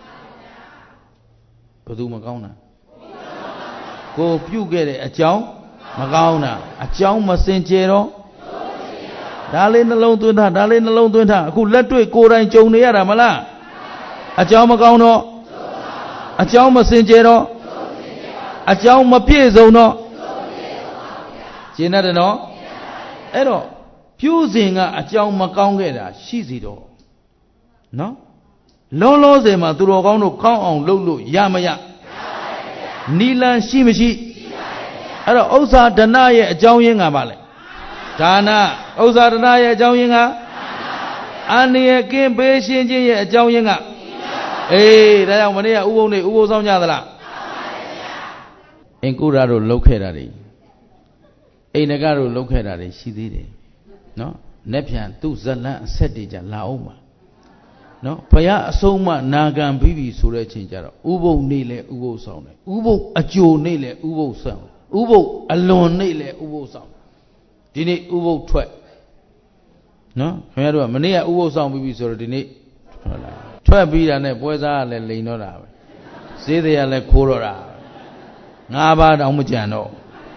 ဘယ်သူမကောင်းတာကိုပြုတ်ခဲ့တဲ့အကြောင်းမကောင်းတာအကြောင်းမစင်ကြယ်တော့ဒါလေးနှလုံးသွင်းထားဒါလေးနှလုံးသွင်းထားအခုလက်တွေ့ကိုယ်တိုင်ကြုံနေရတာမလားအကြောင်းမကောင်းတော့အကြောင်းမစင်ကြယ်တော့အကြောင်းမပြည့်စုံတော့ရှင်းတယ်နော်အဲ့တော့ပြုစဉ်ကအကြောင်းမကောင်းခဲ့တာရှိစီတော့နော်လောလောဆယ်မှာသူတော်ကောင်းတို့ကောင်းအောင်လုပ်လို့ရမရနီလန်ရှိမရှိအဲ့တော့ဥစ္စာဒနာရဲ့အကြောင်းရင်းကပါလေဒါနဥစ္စာဒနာရဲ့အကြောင်းရင်းကအန္တရာယ်ကင်းပေးရှင်းခြင်းရဲ့အကြောင်းရင်းကအေးဒါကြောင့်မနေ့ကဥပုံနေဥပုံဆောင်ကြသလားအင်ကုရတို့လှုပ်ခဲ့တာတွေအိန္ဒကတို့လှုပ်ခဲ့တာတွေရှိသေးတယ်နော်လက်ပြန်သူ့ဇလန်းအဆက်တွေကြလာအောင်ပါနော်ဘုရားအဆုံးမနာခံပြီးပြီဆိုတဲ့အချိန်ကျတော့ဥပုံနေလေဥပုသ်ဆောင်တယ်ဥပုသ်အကျိုးနေလေဥပုသ်ဆောင်ဥပုသ်အလွန်နေလေဥပုသ်ဆောင်ဒီနေ့ဥပုသ်ထွက်နော်ခင်ဗျားတို့ကမနေ့ကဥပုသ်ဆောင်ပြီးပြီဆိုတော့ဒီနေ့ဟုတ်လားထွက်ပြီးတာနဲ့ပွဲစားကလည်းလိန်တော့တာပဲဈေးတွေကလည်းခိုးတော့တာငါးပါးတောင်မကြံတော့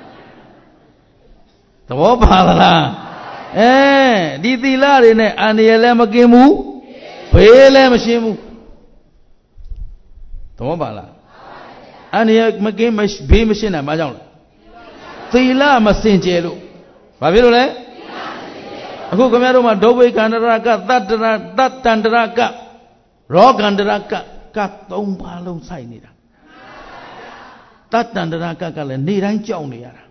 သဘောပါသလားအဲဒီသီလတွေနဲ့အန္တရာယ်လည်းမကင်းဘူးဘေးလည်းမရှင်းဘူးသဘောပါလားအန္တရာယ်မကင်းဘေးမရှင်းတာဘာကြောင့်လဲသီလမစင်ကြယ်လို့ဘာဖြစ်လို့လဲအခုခင်ဗျားတို့မှာဒုဗ္ဗေကန္တရကသတ္တရတတ္တန္တရကရောကန္တရကကသုံးပါးလုံးစိုက်နေတာတတ္တန္တရကကလည်းနေတိုင်းကြောက်နေရတာ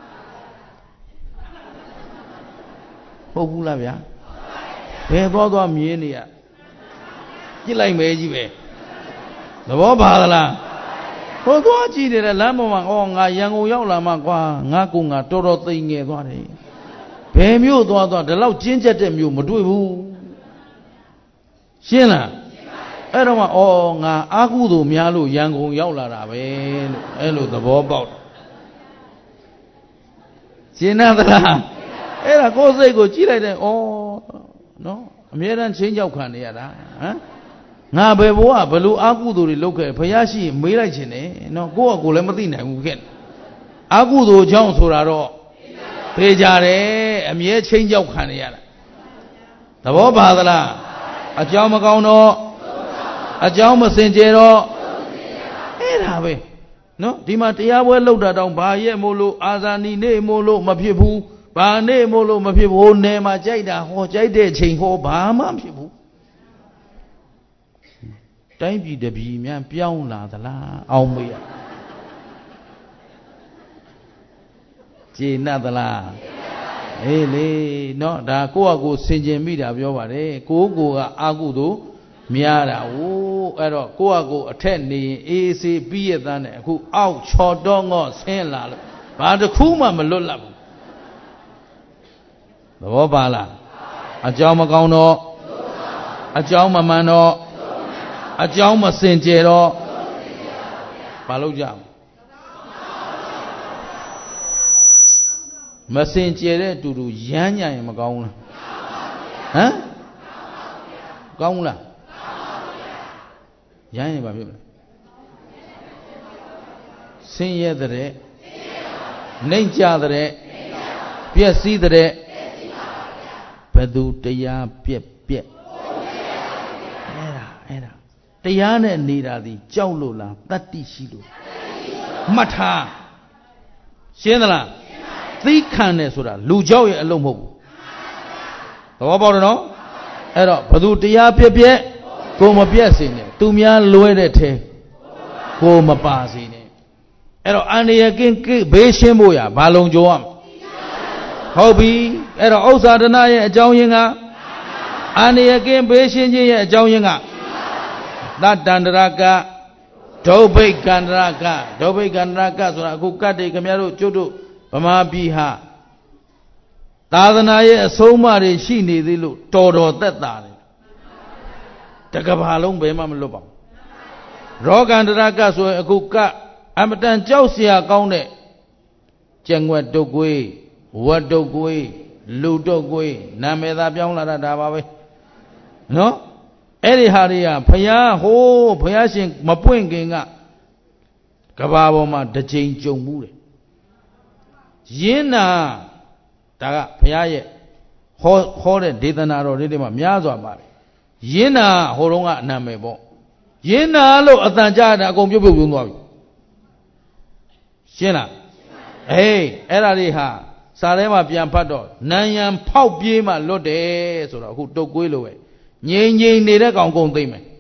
ဟုတ်ဘူးလားဗျာဘယ်သွားသွားမြင်နေရကြည့်လိုက်မယ်ကြီးပဲသဘောပါသလားဟိုသွားကြည့်တယ်လမ်းပေါ်မှာဩငါရန်ကုန်ရောက်လာမှကွာငါကူငါတော်တော်သိငယ်သွားတယ်ဘယ်မျိုးသွားသွားဒီလောက်ကျဉ်းကျက်တဲ့မျိုးမတွေ့ဘူးရှင်းလားအဲ့တော့မှဩငါအာကုသို့များလို့ရန်ကုန်ရောက်လာတာပဲလို့အဲ့လိုသဘောပေါက်ရှင်းသလားအဲ့ဒါကိုယ်စိတ်ကိုကြည့်လိုက်တယ်ဩနော်အမြဲတမ်းချင်းကြောက်ခံနေရတာဟမ်ငါဘယ်ဘဝဘလို့အာကုသိုလ်တွေလုပ်ခဲ့ဘုရားရှိမေးလိုက်ခြင်းနဲ့နော်ကိုယ့်အကိုလည်းမသိနိုင်ဘူးခဲ့အာကုသိုလ်ကြောင့်ဆိုတာတော့သိကြတယ်အမြဲချင်းကြောက်ခံနေရတာသဘောပါသလားအကြောင်းမကောင်းတော့အကြောင်းမစင်ကြယ်တော့အဲ့ဒါပဲနော်ဒီမှာတရားပွဲလုပ်တာတောင်ဘာရဲ့မို့လို့အာဇာနည်နေမို့လို့မဖြစ်ဘူးဘာနေမို့လို့မဖြစ်ဘူးနေမှာကြိုက်တာဟောကြိုက်တဲ့ချိန်ဟောဘာမှမဖြစ်ဘူးတိုင်းပြည်တပြည်များပြောင်းလာသလားအောင်မေးရကျေနပ်သလားအေးလေနော်ဒါကိုယ့်အကိုဆင်ခြင်မိတာပြောပါတယ်ကိုယ့်ကိုယ်ကအာကုသို့များတာဟိုအဲ့တော့ကိုယ့်အကိုအထက်နေရင်အေးစေးပြီးရတဲ့နဲ့အခုအောက်ချော်တော့ငေါ့ဆင်းလာလို့ဘာတစ်ခုမှမလွတ်လပ်ဘူးသဘောပါလားအကြောင်းမကောင်းတော့အကြောင်းမမှန်တော့အကြောင်းမစင်ကြယ်တော့ဘာလုပ်ကြမစင်ကြယ်တဲ့အတူတူရမ်းညံ့ရင်မကောင်းဘူးလားဟမ်ကောင်းဘူးလားရမ်းရင်ဘာဖြစ်မလဲဆင်းရဲတဲ့နှိမ့်ကြတဲ့ပျက်စီးတဲ့ဘယ်သူတရားပြက်ပြက်အဲ့ဒါအဲ့ဒါတရားနဲ့နေတာဒီကြောက်လို့လားတတ္တိရှိလို့မှတ်ထားရှင်းသလားသိခံတယ်ဆိုတာလူကြောက်ရဲ့အလုံးမဟုတ်ဘူးသဘောပေါက်တယ်နော်အဲ့တော့ဘယ်သူတရားပြက်ပြက်ကိုမပြက်စေနဲ့သူများလွဲတဲ့ထဲကိုမပါစေနဲ့အဲ့တော့အန္တရာယ်ကင်းဘေးရှင်းဖို့ရဘာလုံးကြုံရမဟုတ်ပြီအဲ့တော့ဥစ္စာဒနာရဲ့အကြောင်းရင်းကအန္တရာယ်ကင်းဘေးရှင်းခြင်းရဲ့အကြောင်းရင်းကသတ္တန္တရကဒုဗ္ဗိကန္တရကဒုဗ္ဗိကန္တရကဆိုတာအခုကတ်တွေခင်ဗျားတို့ကျွတ်တို့ဗမာပြည်ဟာသာသနာရဲ့အဆုံးအမတွေရှိနေသေးလို့တော်တော်သက်သာတယ်တကဘာလုံးဘယ်မှမလွတ်ပါဘူးရောဂန္တရကဆိုရင်အခုကအမတန်ကြောက်စရာကောင်းတဲ့ကျက်ငွက်တုတ်ကွေးဝတ်တုတ်ကွေးလူတော့ကိုယ်နာမည်သာပြောင်းလာတာဒါပါပဲနော်အဲ့ဒီဟာတွေကဘုရားဟိုးဘုရားရှင်မပွင့်ခင်ကကဘာပေါ်မှာတစ်ချိန်ကြုံမှုတယ်ရင်းနာဒါကဘုရားရဲ့ဟောဟောတဲ့ဒေသနာတော်လေးတွေမှာများစွာပါတယ်ရင်းနာဟိုတုန်းကအနာမည်ပေါ့ရင်းနာလို့အတန်ကြားတာအကုန်ပြုတ်ပြုတ်ပြုံးသွားပြီရှင်းလားအေးအဲ့ဒါလေးဟာစာထဲမှာပြန်ဖတ်တော့နံရံဖောက်ပြေးမှလွတ်တယ်ဆိုတော့အခုတုတ်ကွေးလိုပဲငြိမ်ငြိမ်နေတဲ့ကောင်ကုန်သိမ့်မယ်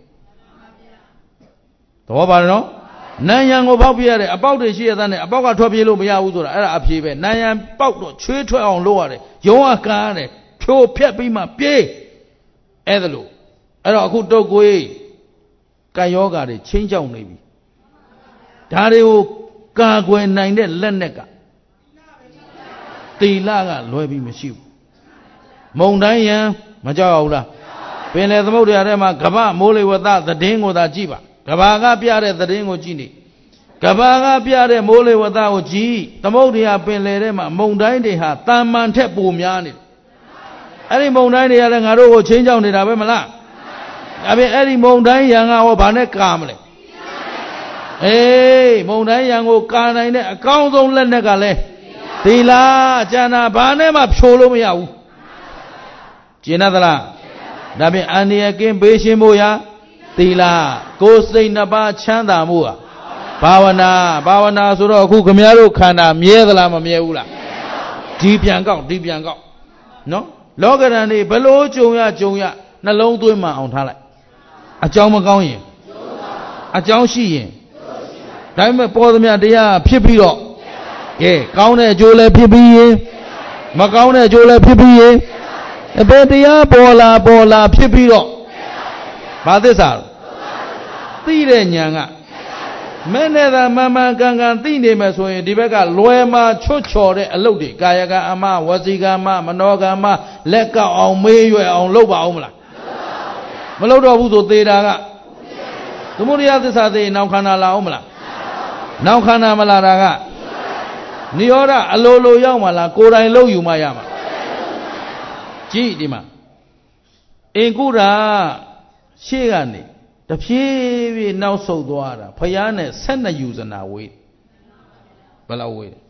သဘောပါတယ်နော်နံရံကိုဖောက်ပြေးရတယ်အပေါက်တွေရှိရတဲ့အပေါက်ကထွက်ပြေးလို့မရဘူးဆိုတာအဲ့ဒါအပြေးပဲနံရံပေါက်တော့ချွေးထွက်အောင်လုပ်ရတယ်ရုံးကကားရတယ်ဖြိုးဖြက်ပြီးမှပြေးအဲ့ဒါလို့အဲ့တော့အခုတုတ်ကွေးကာယောဂါတွေချင်းချောင်းနေပြီဒါတွေကိုကာကွယ်နိုင်တဲ့လက်နဲ့ကတီလာကလွယ်ပြီးမရှိဘူးမုံတိုင်းရန်မကြောက်ဘူးလားပင်လေသမုဒ္ဒရာထဲမှာကဗ္ဗမိုးလေဝသသတင်းကိုသာကြည့်ပါကဗ္ဗကပြတဲ့သတင်းကိုကြည့်နေကဗ္ဗကပြတဲ့မိုးလေဝသကိုကြည့်သမုဒ္ဒရာပင်လေထဲမှာမုံတိုင်းတွေဟာတာမန်ထက်ပိုများနေတယ်အဲ့ဒီမုံတိုင်းတွေကလည်းငါတို့ကိုချင်းချောင်းနေတာပဲမလားဒါပြင်အဲ့ဒီမုံတိုင်းရန်ကဟောဘာနဲ့ကာမလဲအေးမုံတိုင်းရန်ကိုကာနိုင်တဲ့အကောင်းဆုံးလက်နဲ့ကလည်းသီလကျန်တာဘာနဲ့မှဖြိုလို့မရဘူးကျင်သလားဒါပြင်အန္တရာယ်ကင်းဘေးရှင်းဖို့ရာသီလကိုယ်စိတ်နှစ်ပါးချမ်းသာမှုဟာဘာဝနာဘာဝနာဆိုတော့အခုခမည်းတော်ခန္ဓာမြဲသလားမမြဲဘူးလားဒီပြန်ကောက်ဒီပြန်ကောက်နော်လောကဓာတ်နေဘလို့ကြုံရကြုံရနှလုံးသွင်းမှအောင်ထားလိုက်အကြောင်းမကောင်းရင်အကြောင်းရှိရင်ဒါပေမဲ့ပေါ်သမျှတရားဖြစ်ပြီးတော့ကဲကောင်းတဲ့အကျိုးလည်းဖြစ်ပြီးရင်မကောင်းတဲ့အကျိုးလည်းဖြစ်ပြီးရင်အပေတရားပေါ်လာပေါ်လာဖြစ်ပြီးတော့ဘာသစ္စာသိတဲ့ဉာဏ်ကမဲ့နဲ့သာမမှန်ကန်ကန်သိနေမယ်ဆိုရင်ဒီဘက်ကလွယ်မှာချွတ်ချော်တဲ့အလုပ်တွေကာယကံအမဝစီကံမမနောကံမလက်ကောက်အောင်မေးရွယ်အောင်လုပ်ပါအောင်မလားမလုပ်တော့ဘူးဆိုသေတာကသမုဒိယသစ္စာသိနောက်ခန္ဓာလာအောင်မလားနောက်ခန္ဓာမလာတာကနိရောဓအလိုလိုရောက်မှလားကိုယ်တိုင်လုပ်ယူမှရမှာကြည့်ဒီမှာအင်ကုရာရှေ့ကနေတဖြည်းဖြည်းနောက်ဆုတ်သွားတာဖယားနဲ့ဆက်နှစ်ယူဇနာဝေးဘယ်လောက်ဝေး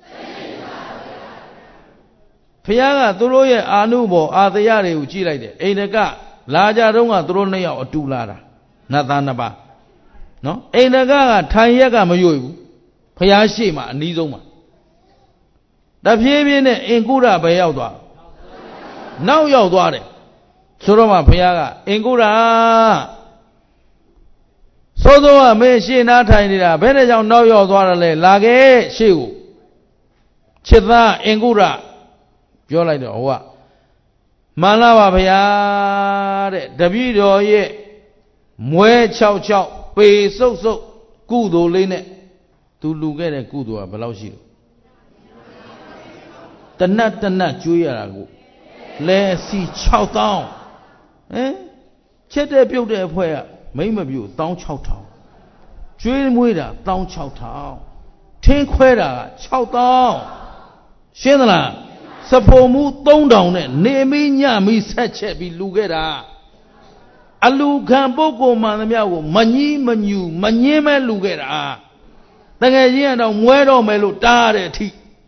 ဖယားကသူတို့ရဲ့အာနုဘောအာသယတွေကိုကြည့်လိုက်တယ်အိန္ဒကလာကြတော့ကသူတို့နှစ်ယောက်အတူလာတာနတ်သားနှစ်ပါးနော်အိန္ဒကကထိုင်ရက်ကမရွေ့ဘူးဖယားရှေ့မှာအနီးဆုံးမှာတဖြည်းဖြည်းနဲ့အင်ကုရပဲရောက်သွားနောက်ရောက်သွားတယ်ဆိုတော့မှဘုရားကအင်ကုရာသို့သောကမင်းရှေ့နားထိုင်နေတာဘယ်နဲ့ကြောင့်နောက်ရောက်သွားတယ်လဲလာခဲ့ရှေ့ကိုချစ်သားအင်ကုရပြောလိုက်တော့ဟိုကမှန်လားပါဘုရားတဲ့တပည့်တော်ရဲ့မွဲ၆၆ပေစုပ်စုပ်ကုသိုလ်လေးနဲ့သူလူခဲ့တဲ့ကုသိုလ်ကဘယ်လောက်ရှိလဲတနတ်တနတ်ကျွေးရတာကိုလဲစီ၆တောင်းဟင်ချက်တဲ့ပြုတ်တဲ့အဖွဲကမိမ့်မပြုတ်တောင်း၆ထောင်ကျွေးမွေးတာတောင်း၆ထောင်ထင်းခွဲတာက၆တောင်းရှင်းသလားစဖို့မှု၃တောင်နဲ့နေမီညမီဆက်ချက်ပြီးလူခဲ့တာအလူခံပုဂ္ဂိုလ်မှန်သမျှကိုမကြီးမညူမငင်းမဲ့လူခဲ့တာတကယ်ချင်းကတော့မွဲတော့မယ်လို့တားတဲ့အထိ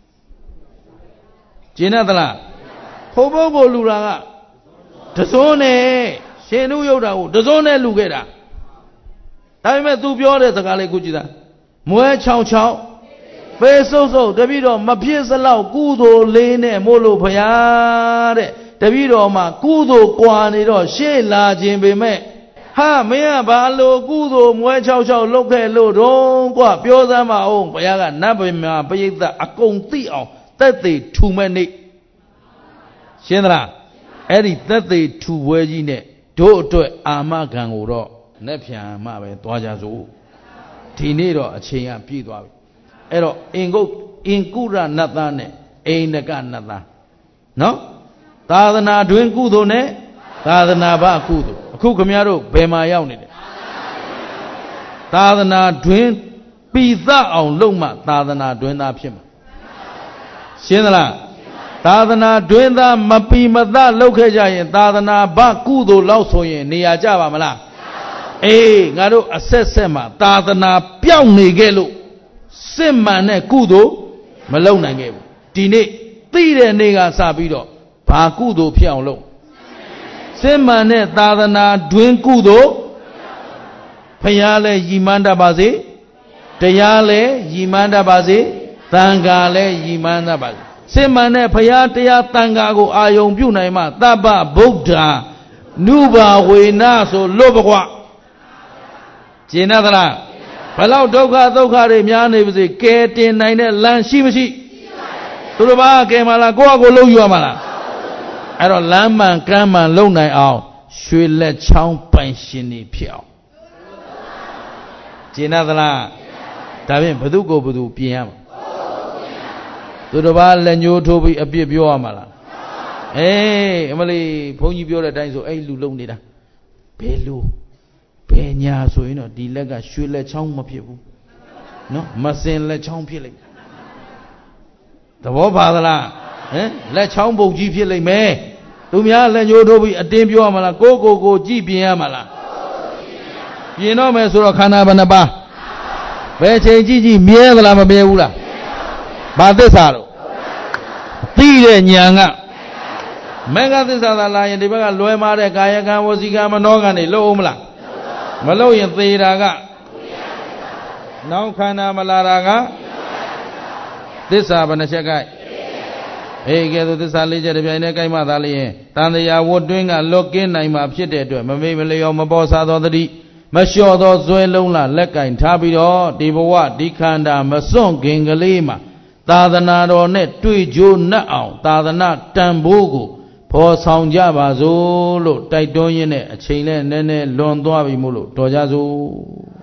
ကျင်းသလားဟိုပုဂ္ဂိုလ်လူတာကတစိုးနဲ့ရှင်တို့ရုပ်တာကိုတစိုးနဲ့လူခဲ့တာဒါပေမဲ့ तू ပြောတဲ့စကားလေးကိုကြည့်တာမွဲ၆၆ပေစုပ်စုပ်တပည့်တော်မဖြစ်စလောက်ကုသိုလ်လေးနဲ့မို့လို့ဖရာတဲ့တပည့်တော်မှာကုသိုလ်ကွာနေတော့ရှေ့လာခြင်းပေမဲ့ဟာမင်းကဘာလို့ကုသိုလ်မွဲ၆၆လုပ်ခဲ့လို့တော့ကွပြောစမ်းပါအောင်ဘုရားကနတ်ဗမာပရိသတ်အကုန်သိအောင်သက်သေထူမဲ့နေ့ရှင်းသလားအဲ့ဒီသက်သေထူပွဲကြီးနဲ့တို့အတွက်အာမခံကိုတော့နဲ့ဖြံမှပဲသွားကြစို့ဒီနေ့တော့အချိန်ကပြည့်သွားပြီအဲ့တော့အင်ကုတ်အင်ကုရနတ်သားနဲ့အိန္ဒကနတ်သားနော်သာသနာတွင်ကုသိုလ်နဲ့သာသနာဘကုသိုလ်အခုခမရတို့ဘယ်မှာရောက်နေလဲသာသနာတွင်ပိသအောင်လုပ်မှသာသနာတွင်သားဖြစ်မှာရှင်းသလားသာသနာတွင်သာမပီမသလောက်ခဲ့ကြရင်သာသနာဘကုသိုလ်လောက်ဆိုရင်နေရာကျပါမလားအေးငါတို့အဆက်ဆက်မှာသာသနာပျောက်နေခဲ့လို့စစ်မှန်တဲ့ကုသိုလ်မလုပ်နိုင်ခဲ့ဘူးဒီနေ့သိတဲ့နေ့ကစပြီးတော့ဘာကုသိုလ်ဖြစ်အောင်လုပ်စစ်မှန်တဲ့သာသနာတွင်ကုသိုလ်ဖျားလဲရည်မှန်းတတ်ပါစေတရားလဲရည်မှန်းတတ်ပါစေသံဃာလဲရည်မှန်းတတ်ပါစေစစ်မှန်တဲ့ဖျားတရားသံဃာကိုအာယုံပြုနိုင်မှသဗ္ဗဗုဒ္ဓနုဘာဝေနဆိုလွတ်ပကွကျင်သလားဘလောက်ဒုက္ခဒုက္ခတွေများနေပါစေကဲတင်နိုင်တဲ့လမ်းရှိမရှိသူတို့ဘာကဲမလားကိုယ့်အကိုလုံးယူရမလားအဲ့တော့လမ်းမှန်ကမ်းမှန်လုံနိုင်အောင်ရွှေလက်ချောင်းပိုင်ရှင်နေဖြစ်အောင်ကျင်သလားဒါဖြင့်ဘု து ကိုဘု து ပြင်ရမှာသူတို့ဘာလက်ညှိုးထိုးပြီးအပြစ်ပြောရမှာလားအေးအမလေးဘုန်းကြီးပြောတဲ့အတိုင်းဆိုအဲ့လူလုံနေတာဘယ်လူဘယ်ညာဆိုရင်တော့ဒီလက်ကရွှေလက်ချောင်းမဖြစ်ဘူးနော်မစင်လက်ချောင်းဖြစ်လိမ့်သဘောပါသလားဟမ်လက်ချောင်းပုတ်ကြီးဖြစ်လိမ့်မယ်သူများလက်ညှိုးထိုးပြီးအတင်းပြောရမှာလားကိုကိုကိုကြည့်ပြင်ရမှာလားပြင်တော့မယ်ဆိုတော့ခန္ဓာဘယ်နှပါးဘယ်ချိန်ကြည့်ကြည့်မြဲသလားမမြဲဘူးလားဘာသစ္စာတော့သိတဲ့ဉာဏ်ကမေဃသစ္စာသာလာရင်ဒီဘက်ကလွယ်မာတဲ့ကာယကံဝစီကံမနောကံတွေလုံးအောင်မလားမလုံးရင်သေတာကနောက်ခန္ဓာမလာတာကသစ္စာဘယ်နှချက်ကြိုက်အေးကဲသို့သစ္စာလေးချက်တစ်ပြိုင်တည်းကြိုက်မှသာလျင်တန်တရားဝတ်တွင်းကလွတ်ကင်းနိုင်မှာဖြစ်တဲ့အတွက်မမေ့မလျော်မပေါ်စားသောတတိမလျှော်သောဇွဲလုံးလာလက်ကင်ထားပြီးတော့ဒီဘဝဒီခန္ဓာမစွန့်ခင်ကလေးမှာသာသနာတော်နဲ့တွေ့ကြိုးနှက်အောင်သာသနာတန်ဖိုးကိုဖော်ဆောင်ကြပါစို့လို့တိုက်တွန်းရင်းနဲ့အချိန်နဲ့နည်းနည်းလွန်သွားပြီမို့လို့တော်ကြစို့